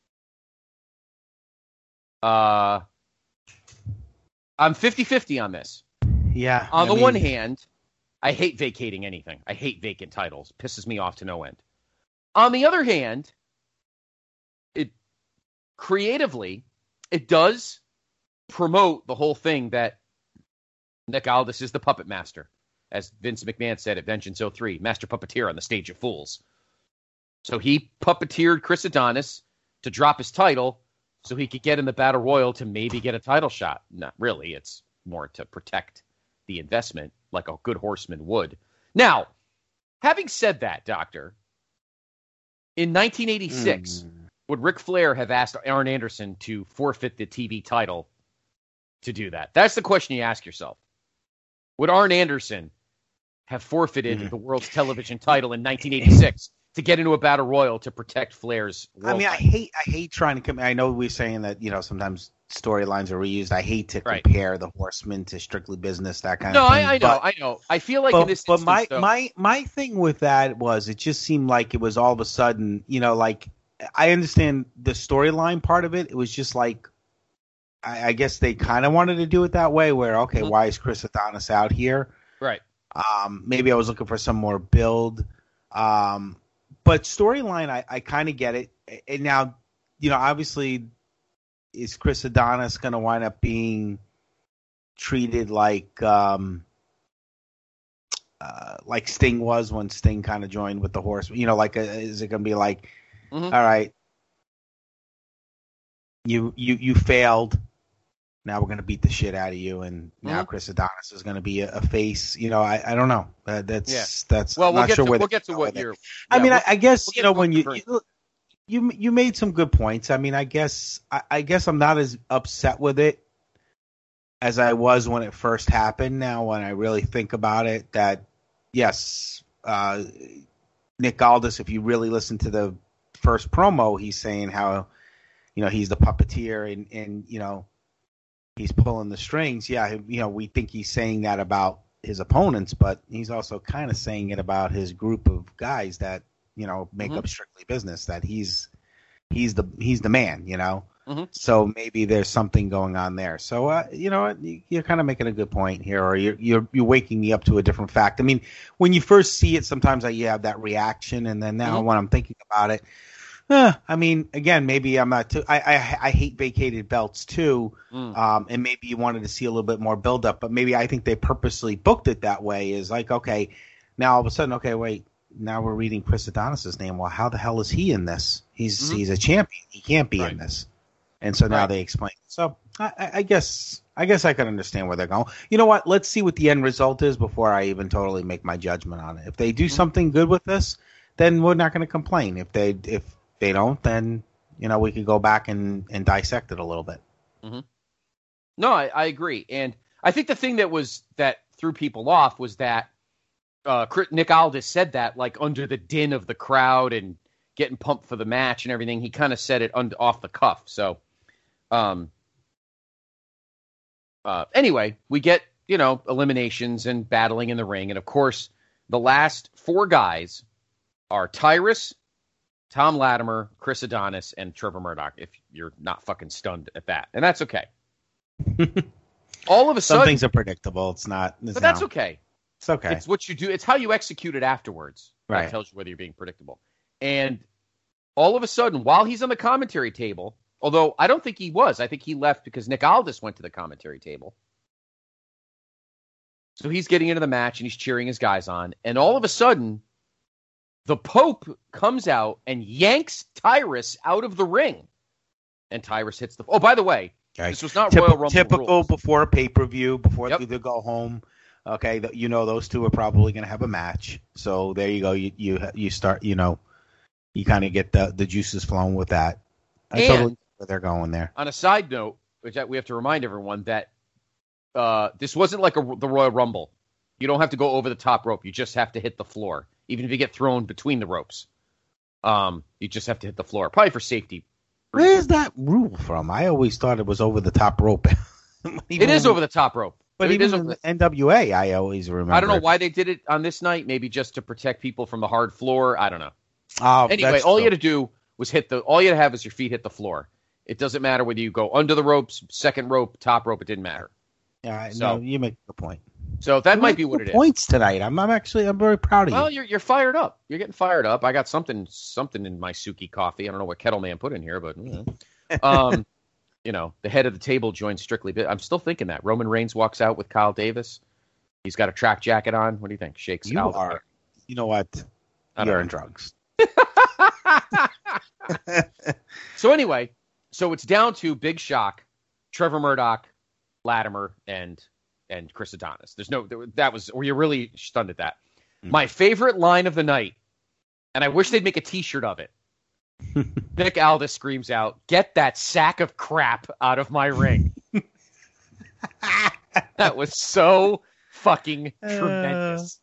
Speaker 2: I'm 50-50 on this.
Speaker 3: Yeah.
Speaker 2: On the one hand, I hate vacating anything. I hate vacant titles. Pisses me off to no end. On the other hand, it creatively, it does promote the whole thing that Nick Aldis is the puppet master. As Vince McMahon said at Vengeance 03, master puppeteer on the stage of fools. So he puppeteered Chris Adonis to drop his title so he could get in the Battle Royal to maybe get a title shot. Not really. It's more to protect the investment like a good horseman would. Now, having said that, Doctor, in 1986, would Ric Flair have asked Arn Anderson to forfeit the TV title to do that? That's the question you ask yourself. Would Arn Anderson have forfeited the world's television title in 1986 to get into a battle royal to protect Flair's world?
Speaker 3: I mean, I hate trying to come. I know we're saying that, sometimes storylines are reused. I hate to compare the Horsemen to Strictly Business, that kind of thing.
Speaker 2: No, I know. I feel like in this instance,
Speaker 3: my thing with that was it just seemed like it was all of a sudden, like I understand the storyline part of it. It was just like, I guess they kind of wanted to do it that way where, okay, why is Chris Adonis out here?
Speaker 2: Right.
Speaker 3: Maybe I was looking for some more build. But storyline, I kind of get it. And now, obviously, is Chris Adonis going to wind up being treated like Sting was when Sting kind of joined with the Horsemen? Is it going to be like, all right, you failed. Now we're going to beat the shit out of you, and now Chris Adonis is going to be a face. I don't know. That's
Speaker 2: well,
Speaker 3: we'll get
Speaker 2: to what you're.
Speaker 3: I mean, I guess when you made some good points. I mean, I guess I'm not as upset with it as I was when it first happened. Now, when I really think about it, that yes, Nick Aldis, if you really listen to the first promo, he's saying how, he's the puppeteer and he's pulling the strings. Yeah, we think he's saying that about his opponents, but he's also kind of saying it about his group of guys that, make up Strictly Business, that he's the man, So maybe there's something going on there. So, you're kind of making a good point here, or you're waking me up to a different fact. I mean, when you first see it, sometimes you have that reaction, and then now when I'm thinking about it, I mean, again, maybe I'm not too. I hate vacated belts too, and maybe you wanted to see a little bit more build-up, but maybe I think they purposely booked it that way. Is like, okay, now all of a sudden, okay, wait. Now we're reading Chris Adonis' name. Well, how the hell is he in this? He's a champion. He can't be in this. And so now they explain. So I guess I can understand where they're going. You know what? Let's see what the end result is before I even totally make my judgment on it. If they do something good with this, then we're not going to complain. If they don't, then we could go back and dissect it a little bit.
Speaker 2: No, I agree, and I think the thing that threw people off was that Nick Aldis said that like under the din of the crowd and getting pumped for the match and everything. He kind of said it off the cuff. So, anyway, we get, eliminations and battling in the ring. And of course, the last 4 guys are Tyrus, Tom Latimer, Chris Adonis, and Trevor Murdoch, if you're not fucking stunned at that. And that's okay. All of a sudden,
Speaker 3: some things are predictable. It's not.
Speaker 2: But that's okay.
Speaker 3: It's okay.
Speaker 2: It's what you do. It's how you execute it afterwards.
Speaker 3: Right.
Speaker 2: That tells you whether you're being predictable. And all of a sudden, while he's on the commentary table, although I don't think he was, I think he left because Nick Aldis went to the commentary table. So he's getting into the match and he's cheering his guys on. And all of a sudden, the Pope comes out and yanks Tyrus out of the ring. And Tyrus hits the... Oh, by the way, this was not Royal Rumble
Speaker 3: typical
Speaker 2: rules.
Speaker 3: Before a pay-per-view, before they go home. Okay, those two are probably going to have a match. So there you go. You start, you kind of get the juices flowing with that. I totally know where they're going there.
Speaker 2: On a side note, which we have to remind everyone that this wasn't like the Royal Rumble. You don't have to go over the top rope. You just have to hit the floor. Even if you get thrown between the ropes, you just have to hit the floor. Probably for safety.
Speaker 3: Where's that rule from? I always thought it was over the top rope.
Speaker 2: It is over the top rope.
Speaker 3: But even in the NWA, I always remember.
Speaker 2: I don't know why they did it on this night. Maybe just to protect people from the hard floor. I don't know. Anyway, all you had to do was all you had to have is your feet hit the floor. It doesn't matter whether you go under the ropes, second rope, top rope. It didn't matter.
Speaker 3: Yeah, no, you make the point.
Speaker 2: So that might be what it is.
Speaker 3: Points tonight. I'm very proud of you.
Speaker 2: Well, you're fired up. You're getting fired up. I got something in my Suki coffee. I don't know what Kettle Man put in here, but the head of the table joins Strictly. I'm still thinking that Roman Reigns walks out with Kyle Davis. He's got a track jacket on. What do you think? Shakes
Speaker 3: you
Speaker 2: out.
Speaker 3: Are. You know what? You're in drugs.
Speaker 2: So anyway, it's down to Big Shock, Trevor Murdoch, Latimer, and Chris Adonis. Were you really stunned at that? My favorite line of the night, and I wish they'd make a T-shirt of it. Nick Aldis screams out, "Get that sack of crap out of my ring." That was so fucking tremendous.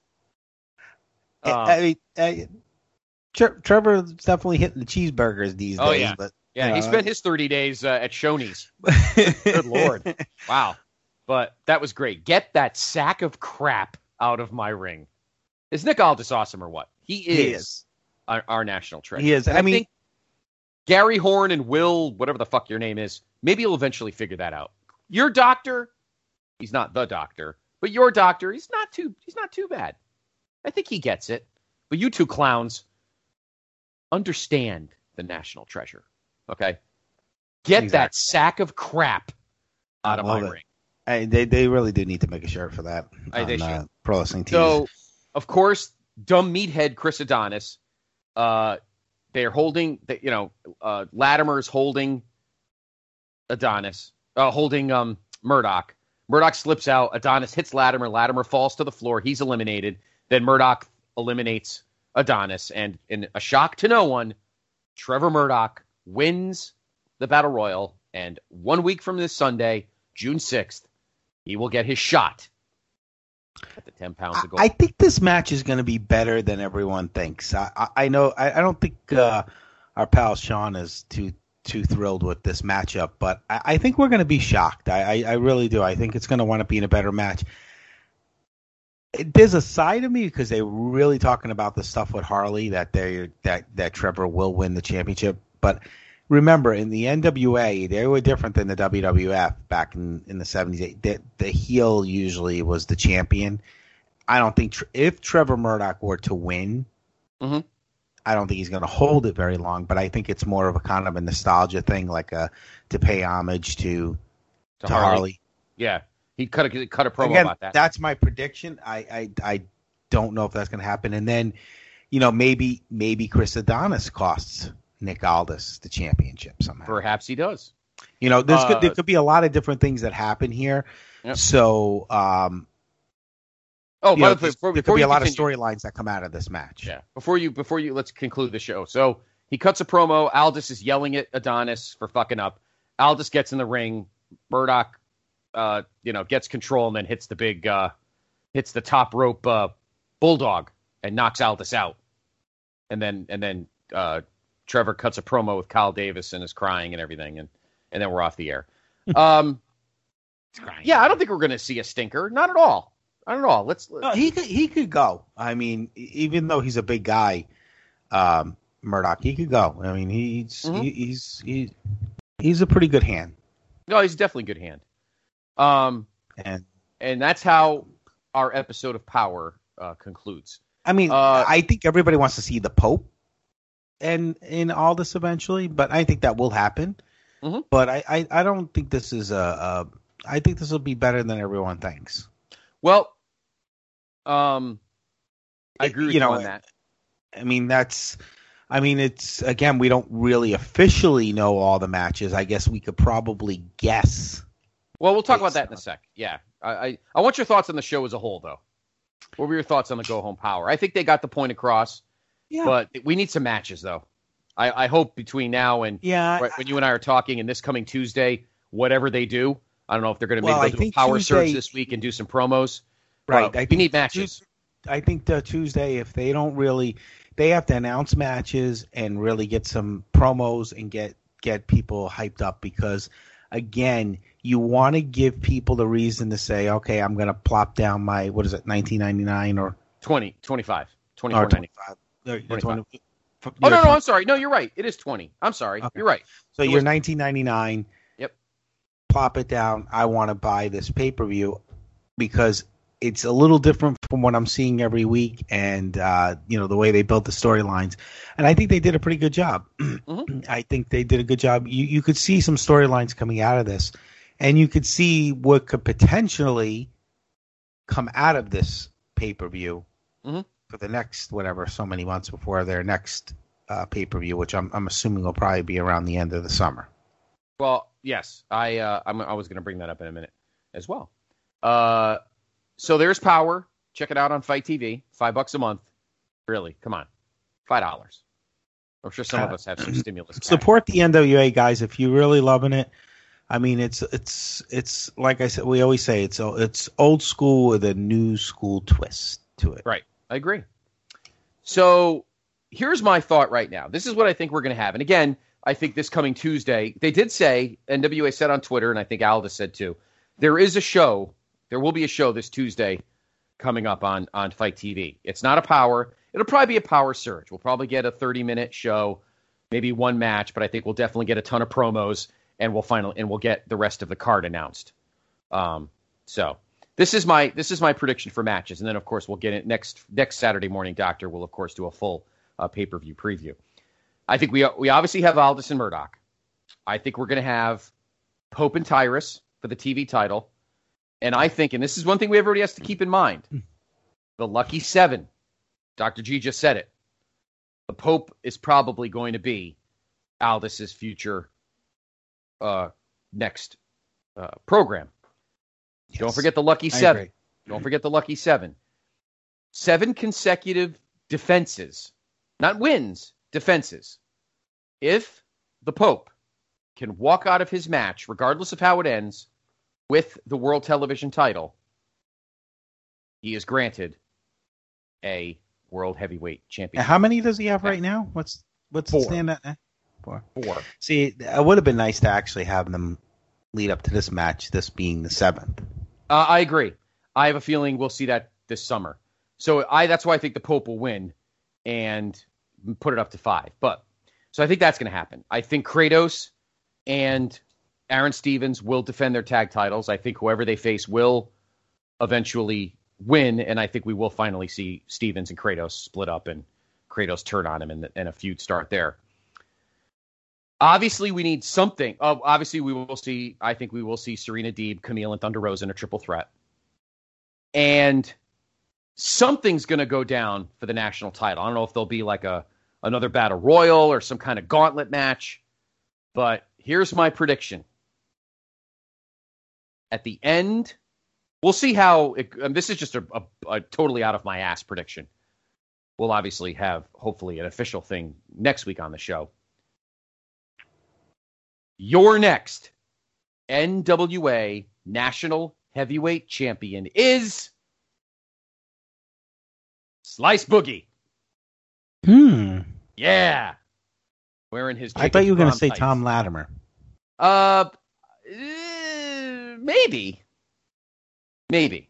Speaker 3: Trevor's definitely hitting the cheeseburgers these days.
Speaker 2: Yeah.
Speaker 3: But,
Speaker 2: he spent his 30 days at Shoney's. Good Lord. Wow. But that was great. Get that sack of crap out of my ring. Is Nick Aldis awesome or what? He is. Our national treasure.
Speaker 3: He is.
Speaker 2: I think Gary Horn and Will, whatever the fuck your name is, maybe he'll eventually figure that out. Your doctor, he's not the doctor, but your doctor, he's not too bad. I think he gets it. But you two clowns understand the national treasure. Okay? Get that sack of crap out of my ring.
Speaker 3: They really do need to make a shirt for that.
Speaker 2: They should.
Speaker 3: Pro Wrestling Tees.
Speaker 2: So, of course, dumb meathead Chris Adonis, they're holding, Latimer's holding Adonis, holding Murdoch. Murdoch slips out. Adonis hits Latimer. Latimer falls to the floor. He's eliminated. Then Murdoch eliminates Adonis. And in a shock to no one, Trevor Murdoch wins the Battle Royal. And 1 week from this Sunday, June 6th, he will get his shot At the 10 pounds of gold.
Speaker 3: I think this match is going to be better than everyone thinks. I know. I don't think our pal Sean is too thrilled with this matchup, but I think we're going to be shocked. I really do. I think it's going to wind up being a better match. There's a side of me because they're really talking about the stuff with Harley that Trevor will win the championship. But remember, in the NWA, they were different than the WWF back in the 70s. The heel usually was the champion. I don't think if Trevor Murdoch were to win,
Speaker 2: mm-hmm.
Speaker 3: I don't think he's going to hold it very long. But I think it's more of a kind of a nostalgia thing, like to pay homage to Harley.
Speaker 2: Yeah. He cut a promo
Speaker 3: Again,
Speaker 2: about that.
Speaker 3: That's my prediction. I don't know if that's going to happen. And then, maybe Chris Adonis costs Nick Aldis the championship somehow.
Speaker 2: Perhaps he does.
Speaker 3: There could be a lot of different things that happen here.
Speaker 2: Yep.
Speaker 3: So,
Speaker 2: by the way,
Speaker 3: there could be a lot of storylines that come out of this match.
Speaker 2: Yeah. Before you, let's conclude the show. So he cuts a promo. Aldis is yelling at Adonis for fucking up. Aldis gets in the ring. Murdoch gets control and then hits the top rope bulldog and knocks Aldis out. And then Trevor cuts a promo with Kyle Davis and is crying and everything, and then we're off the air. I don't think we're going to see a stinker. Not at all.
Speaker 3: No, he could go. I mean, even though he's a big guy, Murdoch, he could go. I mean, he's a pretty good hand.
Speaker 2: No, he's definitely a good hand. And that's how our episode of Power concludes.
Speaker 3: I mean, I think everybody wants to see the Pope and in all this eventually, but I think that will happen.
Speaker 2: Mm-hmm.
Speaker 3: But I don't think this is I think this will be better than everyone thinks.
Speaker 2: Well, I agree with you on that.
Speaker 3: It's again, we don't really officially know all the matches. I guess we could probably guess.
Speaker 2: Well, we'll talk about that in a sec. Yeah. I want your thoughts on the show as a whole, though. What were your thoughts on the Go Home Power? I think they got the point across. Yeah. But we need some matches, though. I hope between now and when you and I are talking and this coming Tuesday, whatever they do, I don't know if they're going to do a power surge this week and do some promos.
Speaker 3: Right.
Speaker 2: We need matches.
Speaker 3: I think Tuesday, if they don't really – they have to announce matches and really get some promos and get people hyped up because, again – you want to give people the reason to say, okay, I'm going to plop down my, what is it, $19.99 or
Speaker 2: 25,
Speaker 3: $24.95.
Speaker 2: Oh, no, I'm sorry. No, you're right. It is 20. I'm sorry. Okay. You're right.
Speaker 3: So you're $19.99.
Speaker 2: Yep.
Speaker 3: Plop it down. I want to buy this pay-per-view because it's a little different from what I'm seeing every week and, the way they built the storylines. And I think they did a pretty good job.
Speaker 2: Mm-hmm.
Speaker 3: I think they did a good job. You could see some storylines coming out of this. And you could see what could potentially come out of this pay-per-view for the next, so many months before their next pay-per-view, which I'm assuming will probably be around the end of the summer.
Speaker 2: Well, yes. I was going to bring that up in a minute as well. So there's Power. Check it out on Fight TV. $5 a month. Really, come on. $5. I'm sure some of us have some stimulus.
Speaker 3: Support the NWA, guys, if you're really loving it. I mean, it's like I said. We always say it's old school with a new school twist to it.
Speaker 2: Right, I agree. So here's my thought right now. This is what I think we're going to have. And again, I think this coming Tuesday, they did say, NWA said on Twitter, and I think Aldis said too, there is a show. There will be a show this Tuesday coming up on Fight TV. It's not a Power. It'll probably be a Power surge. We'll probably get a 30-minute show, maybe one match, but I think we'll definitely get a ton of promos. And we'll get the rest of the card announced. So this is my prediction for matches, and then of course we'll get it next Saturday morning. Doctor will of course do a full pay-per-view preview. I think we obviously have Aldis and Murdoch. I think we're going to have Pope and Tyrus for the TV title, and I think, and this is one thing everybody has to keep in mind, the Lucky Seven. Dr. G just said it. The Pope is probably going to be Aldis's future. Next program. Yes. Don't forget the Lucky Seven. Don't forget the Lucky Seven. 7 consecutive defenses, not wins, defenses. If the Pope can walk out of his match, regardless of how it ends, with the World Television title, he is granted a World Heavyweight Championship.
Speaker 3: How many does he have right now? What's the
Speaker 2: 4.
Speaker 3: stand at? 4.
Speaker 2: 4.
Speaker 3: See, it would have been nice to actually have them lead up to this match, this being the 7th.
Speaker 2: I agree. I have a feeling we'll see that this summer. So that's why I think the Pope will win and put it up to 5. So I think that's going to happen. I think Kratos and Aaron Stevens will defend their tag titles. I think whoever they face will eventually win, and I think we will finally see Stevens and Kratos split up and Kratos turn on him and a feud start there. Obviously, we need something. Obviously, I think we will see Serena Deeb, Camille, and Thunder Rosa in a triple threat. And something's going to go down for the national title. I don't know if there'll be like another battle royal or some kind of gauntlet match, but here's my prediction. At the end, we'll see how this is just a totally out of my ass prediction. We'll obviously have hopefully an official thing next week on the show. Your next NWA National Heavyweight Champion is Slice Boogie. Yeah. Wearing his
Speaker 3: I thought you were going to say Tom Latimer.
Speaker 2: Maybe.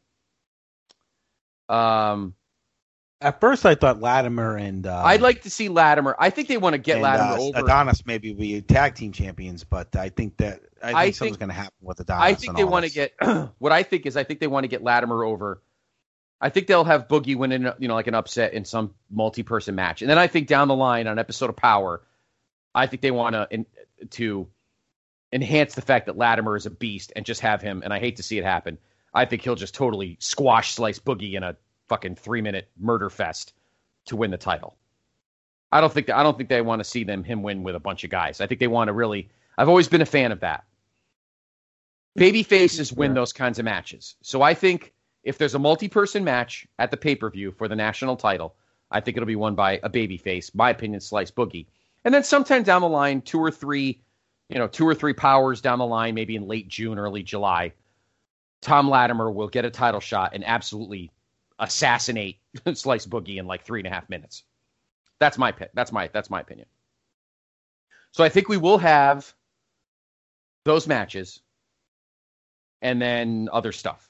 Speaker 3: At first, I thought Latimer and
Speaker 2: I'd like to see Latimer. I think they want to get Latimer over.
Speaker 3: Adonis maybe be tag team champions, but I think something's going to happen with Adonis.
Speaker 2: I think they want to get what I think they want to get Latimer over. I think they'll have Boogie win in, like an upset in some multi-person match, and then I think down the line on an episode of Power, I think they want to enhance the fact that Latimer is a beast and just have him. And I hate to see it happen. I think he'll just totally squash Slice Boogie in a fucking 3-minute murder fest to win the title. I don't think they want to see him win with a bunch of guys. I think they want to really. I've always been a fan of that. Baby faces win those kinds of matches. So I think if there's a multi-person match at the pay-per-view for the national title, I think it'll be won by a baby face. My opinion, Slice Boogie. And then sometime down the line, 2 or 3 powers down the line, maybe in late June, early July, Tom Latimer will get a title shot and absolutely assassinate Slice Boogie in like 3.5 minutes. That's my opinion. So I think we will have those matches and then other stuff.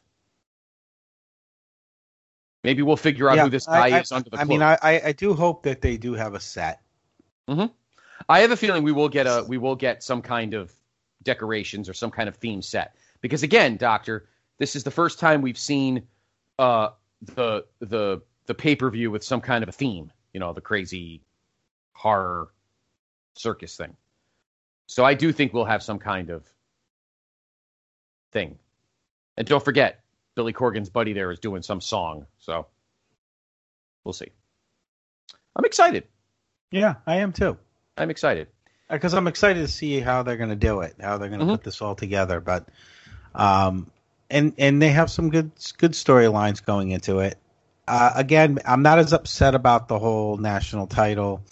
Speaker 2: Maybe we'll figure out who this guy is under the cloak.
Speaker 3: I mean, I do hope that they do have a set.
Speaker 2: Mm-hmm. I have a feeling we will get some kind of decorations or some kind of theme set. Because again, Doctor, this is the first time we've seen the pay-per-view with some kind of a theme. The crazy horror circus thing. So I do think we'll have some kind of thing. And don't forget, Billy Corgan's buddy there is doing some song. So we'll see. I'm excited.
Speaker 3: Yeah, I am too.
Speaker 2: I'm excited.
Speaker 3: Because I'm excited to see how they're going to do it, how they're going to put this all together. But and they have some good storylines going into it. Again, I'm not as upset about the whole national title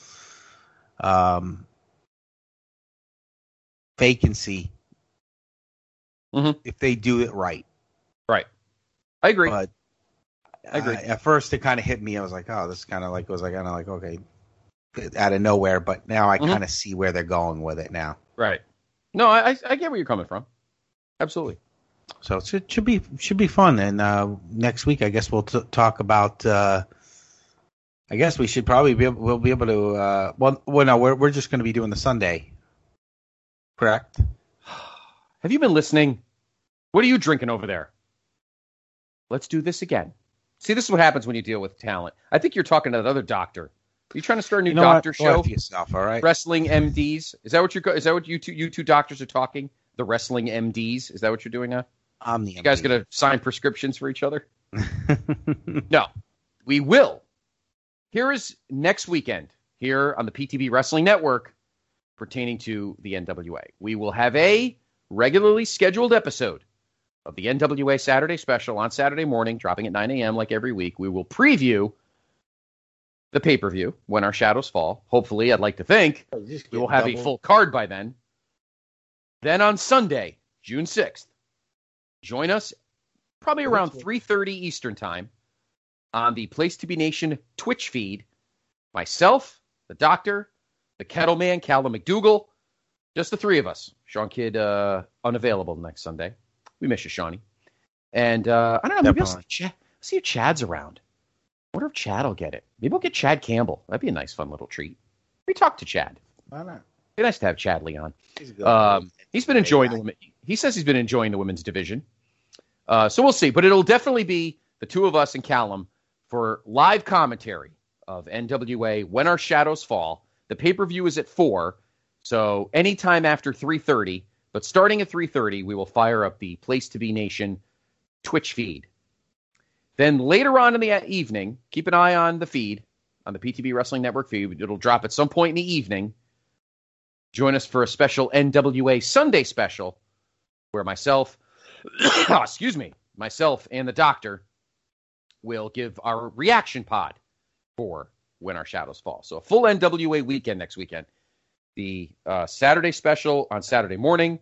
Speaker 3: vacancy if they do it right.
Speaker 2: Right. I agree.
Speaker 3: But I agree. At first, it kind of hit me. I was like, "Oh, this is kind of like," okay, out of nowhere. But now I kind of see where they're going with it now.
Speaker 2: Right. No, I get where you're coming from. Absolutely.
Speaker 3: So it should be fun. And next week, I guess we'll talk about. I guess we should probably we'll be able to. No, we're just going to be doing the Sunday. Correct.
Speaker 2: Have you been listening? What are you drinking over there? Let's do this again. See, this is what happens when you deal with talent. I think you're talking to that other doctor. Are you trying to start a new doctor show?
Speaker 3: Yourself, all right?
Speaker 2: Wrestling MDs. Is that what you two doctors are talking? The wrestling MDs. Is that what you're doing now?
Speaker 3: I'm the MD.
Speaker 2: You guys going to sign prescriptions for each other? No, we will. Here is next weekend here on the PTB Wrestling Network pertaining to the NWA. We will have a regularly scheduled episode of the NWA Saturday Special on Saturday morning, dropping at 9 a.m. like every week. We will preview the pay-per-view when our shadows fall. Hopefully, I'd like to think we will have a full card by then. Then on Sunday, June 6th, join us probably around 3:30 Eastern Time on the Place to Be Nation Twitch feed. Myself, the Doctor, the Kettle Man, Callum McDougal, just the three of us. Sean Kidd unavailable next Sunday. We miss you, Shawnee. And I don't know, maybe I'll see if Chad's around. I wonder if Chad will get it. Maybe we'll get Chad Campbell. That'd be a nice, fun little treat. We talk to Chad.
Speaker 3: Why not?
Speaker 2: It'd be nice to have Chad Lee on. He's been enjoying the women. He says he's been enjoying the women's division. So we'll see. But it'll definitely be the two of us and Callum for live commentary of NWA When Our Shadows Fall. The pay-per-view is at 4, so anytime after 3:30. But starting at 3:30, we will fire up the Place to Be Nation Twitch feed. Then later on in the evening, keep an eye on the feed, on the PTB Wrestling Network feed. It'll drop at some point in the evening. Join us for a special NWA Sunday special where myself and the Doctor will give our reaction pod for When Our Shadows Fall. So a full NWA weekend next weekend. The Saturday special on Saturday morning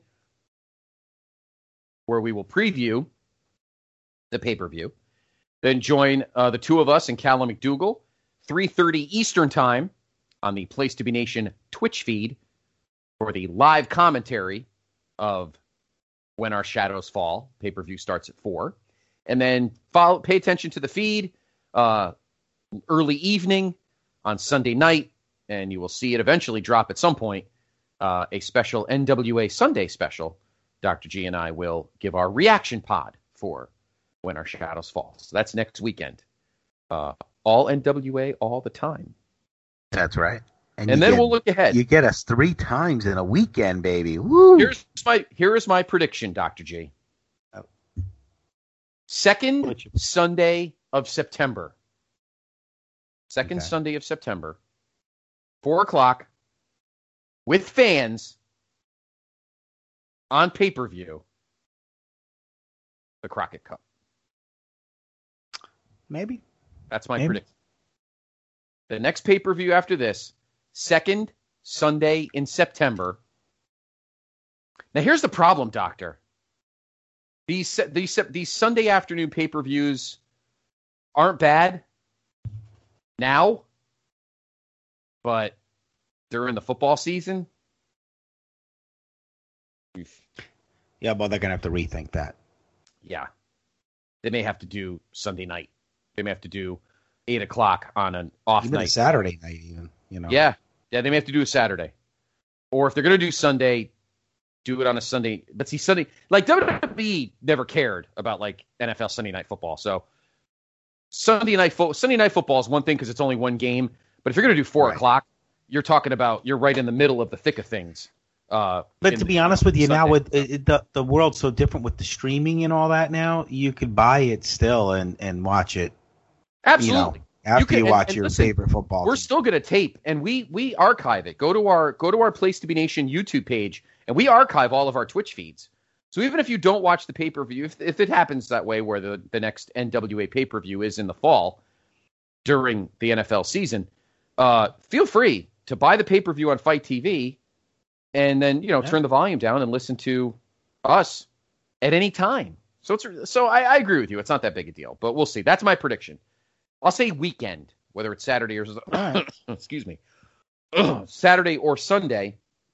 Speaker 2: where we will preview the pay-per-view. Then join the two of us and Callum McDougal, 3:30 Eastern Time on the Place to Be Nation Twitch feed for the live commentary of When Our Shadows Fall. Pay-per-view starts at 4. And then pay attention to the feed early evening on Sunday night, and you will see it eventually drop at some point, a special NWA Sunday special. Dr. G and I will give our reaction pod for When Our Shadows Fall. So that's next weekend. All NWA all the time.
Speaker 3: That's right.
Speaker 2: And then we'll look ahead.
Speaker 3: You get us 3 times in a weekend, baby. Woo!
Speaker 2: Here is my prediction, Dr. G. Second Sunday of September. Sunday of September. 4 o'clock. With fans. On pay-per-view. The Crockett Cup.
Speaker 3: Maybe.
Speaker 2: That's my prediction. The next pay-per-view after this, second Sunday in September. Now, here's the problem, Doctor. These Sunday afternoon pay-per-views aren't bad now, but during the football season,
Speaker 3: yeah, well, they're gonna have to rethink that.
Speaker 2: Yeah, they may have to do Sunday night. They may have to do 8 o'clock on an off
Speaker 3: even
Speaker 2: night.
Speaker 3: A Saturday night, even, you know.
Speaker 2: Yeah, they may have to do a Saturday. Or if they're going to do Sunday, do it on a Sunday. But see, Sunday, like WWE never cared about like NFL Sunday Night Football. So Sunday Night Football is one thing because it's only one game. But if you're going to do 4 o'clock, you're talking about you're right in the middle of the thick of things.
Speaker 3: But to be honest with you, Sunday. Now with the world's so different with the streaming and all that now, you could buy it still and watch it.
Speaker 2: Absolutely.
Speaker 3: After you watch your favorite football
Speaker 2: We're
Speaker 3: team.
Speaker 2: still going to tape, and we archive it. Go to our Place to Be Nation YouTube page, and we archive all of our Twitch feeds. So even if you don't watch the pay-per-view, if it happens that way where the next NWA pay-per-view is in the fall during the NFL season, feel free to buy the pay-per-view on Fight TV and then, turn the volume down and listen to us at any time. So I agree with you. It's not that big a deal, but we'll see. That's my prediction. I'll say weekend, whether it's Saturday or excuse me, Saturday or Sunday.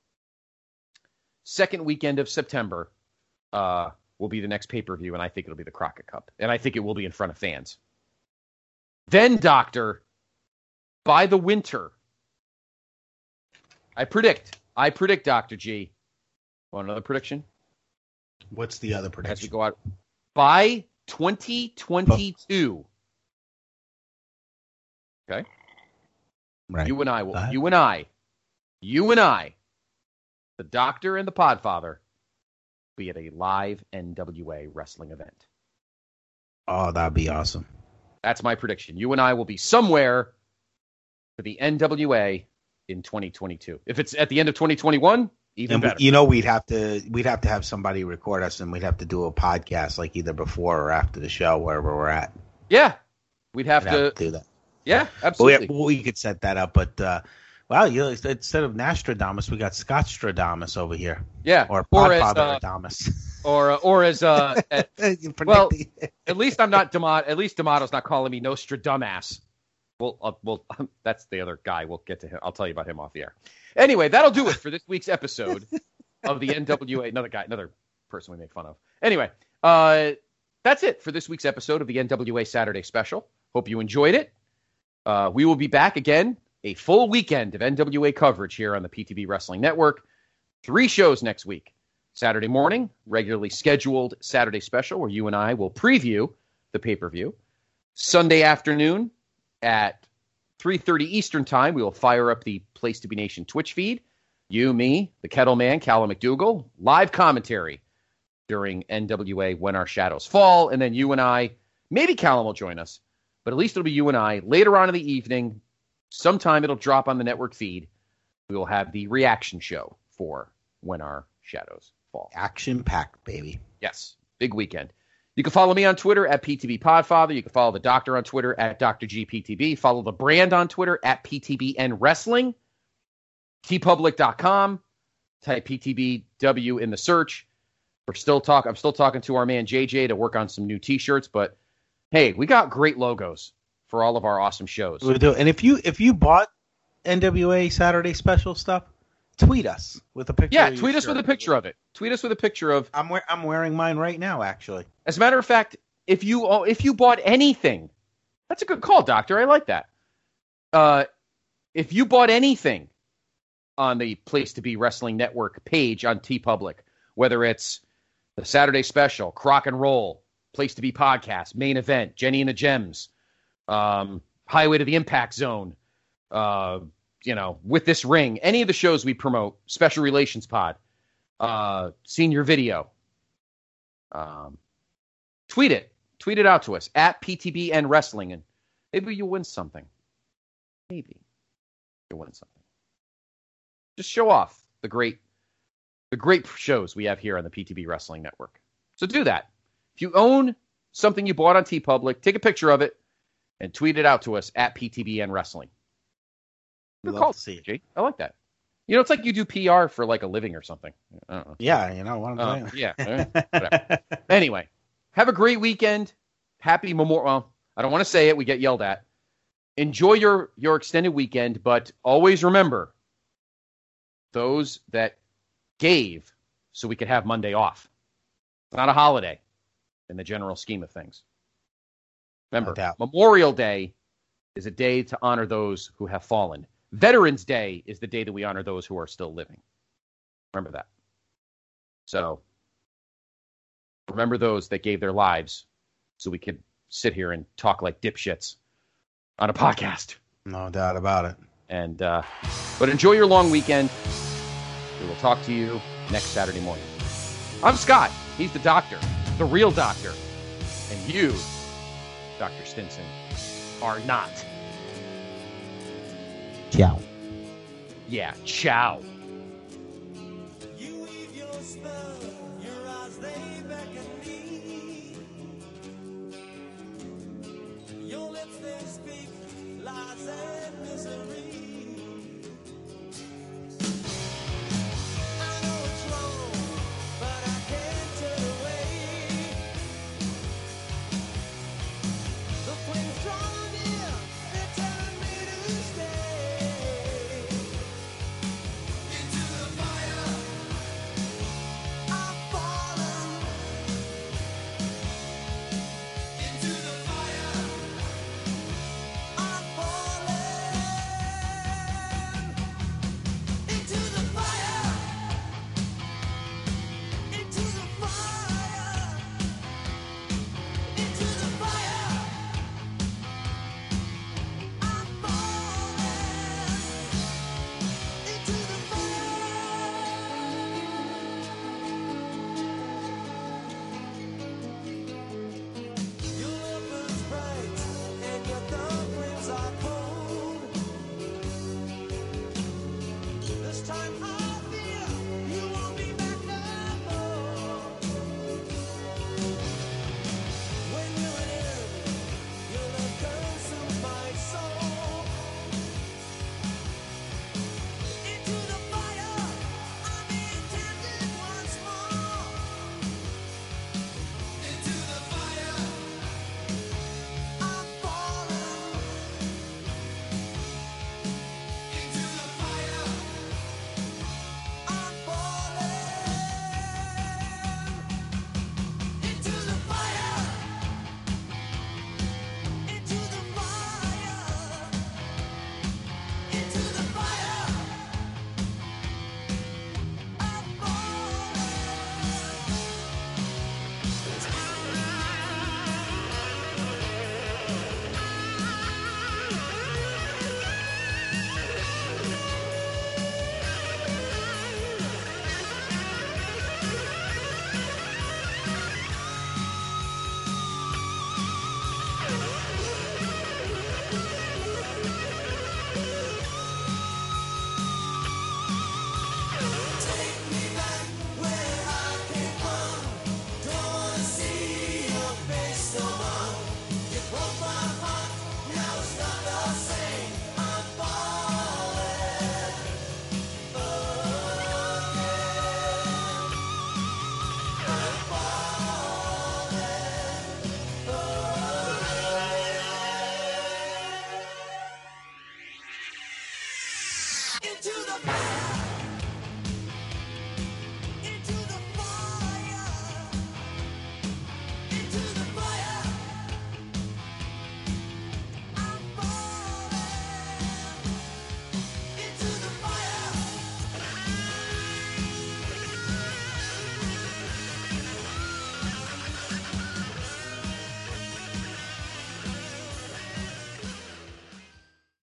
Speaker 2: Second weekend of September will be the next pay-per-view, and I think it'll be the Crockett Cup, and I think it will be in front of fans. Then, Doctor, by the winter, I predict, Dr. G. Want another prediction?
Speaker 3: What's the other prediction?
Speaker 2: As we go out, by 2022. Okay.
Speaker 3: Right.
Speaker 2: You and I, the Doctor and the Podfather, be at a live NWA wrestling event.
Speaker 3: Oh, that'd be awesome.
Speaker 2: That's my prediction. You and I will be somewhere for the NWA in 2022. If it's at the end of 2021, even better.
Speaker 3: We'd have to have somebody record us, and we'd have to do a podcast like either before or after the show, wherever we're at.
Speaker 2: Yeah, we'd have to
Speaker 3: do that.
Speaker 2: Yeah, absolutely.
Speaker 3: We could set that up, but instead of Nostradamus, we got Scotstradamus over here.
Speaker 2: Yeah,
Speaker 3: or Podfather-Adamus.
Speaker 2: Or as well, at least I'm not D'Amato. At least D'Amato's not calling me Nostradamus. Well, that's the other guy. We'll get to him. I'll tell you about him off the air. Anyway, that'll do it for this week's episode of the NWA. Another person we make fun of. Anyway, that's it for this week's episode of the NWA Saturday Special. Hope you enjoyed it. We will be back again, a full weekend of NWA coverage here on the PTB Wrestling Network. 3 shows next week. Saturday morning, regularly scheduled Saturday Special, where you and I will preview the pay-per-view. Sunday afternoon at 3:30 Eastern Time, we will fire up the Place to Be Nation Twitch feed. You, me, the Kettle Man, Callum McDougal, live commentary during NWA When Our Shadows Fall. And then you and I, maybe Callum will join us, but at least it'll be you and I. Later on in the evening, sometime it'll drop on the network feed. We will have the reaction show for When Our Shadows Fall.
Speaker 3: Action-packed, baby.
Speaker 2: Yes, big weekend. You can follow me on Twitter at PTB Podfather. You can follow the doctor on Twitter at Dr. GPTB. Follow the brand on Twitter at PTBN Wrestling. tpublic.com. Type PTBW in the search. I'm still talking to our man JJ to work on some new T-shirts, but hey, we got great logos for all of our awesome shows.
Speaker 3: We do. And if you bought NWA Saturday Special stuff, tweet us with a picture.
Speaker 2: Yeah, tweet us with a picture of it. Tweet us with a picture of.
Speaker 3: I'm wearing mine right now, actually.
Speaker 2: As a matter of fact, if you bought anything, that's a good call, Doctor. I like that. If you bought anything on the Place to Be Wrestling Network page on TeePublic, whether it's the Saturday Special, Crock and Roll, Place to Be Podcast, Main Event, Jenny and the Gems, Highway to the Impact Zone, With This Ring, any of the shows we promote, Special Relations Pod, Senior Video, tweet it out to us at PTBN Wrestling, and maybe you'll win something. Maybe you'll win something. Just show off the great shows we have here on the PTB Wrestling Network. So do that. If you own something you bought on TeePublic, take a picture of it and tweet it out to us at PTBN Wrestling.
Speaker 3: Good call, CG.
Speaker 2: I like that. It's like you do PR for like a living or something. I don't know.
Speaker 3: Yeah, what I'm saying.
Speaker 2: Yeah. Whatever. Anyway, have a great weekend. Happy Memorial. Well, I don't want to say it. We get yelled at. Enjoy your extended weekend, but always remember those that gave so we could have Monday off. It's not a holiday in the general scheme of things. Remember, Memorial Day is a day to honor those who have fallen. Veterans Day is the day that we honor those who are still living. Remember that. So, remember those that gave their lives so we could sit here and talk like dipshits on a podcast.
Speaker 3: No doubt about it.
Speaker 2: And but enjoy your long weekend. We will talk to you next Saturday morning. I'm Scott. He's the doctor, the real doctor. And you, Dr. Stinson, are not.
Speaker 3: Ciao.
Speaker 2: Yeah, ciao.
Speaker 4: You weave your spell, your eyes they beckon me. Your lips they speak lies and misery. I know it's wrong, but I can't turn away. The flames draw near, they're telling me to stay. Into the fire, I've fallen. Into the fire, I've fallen. to the back.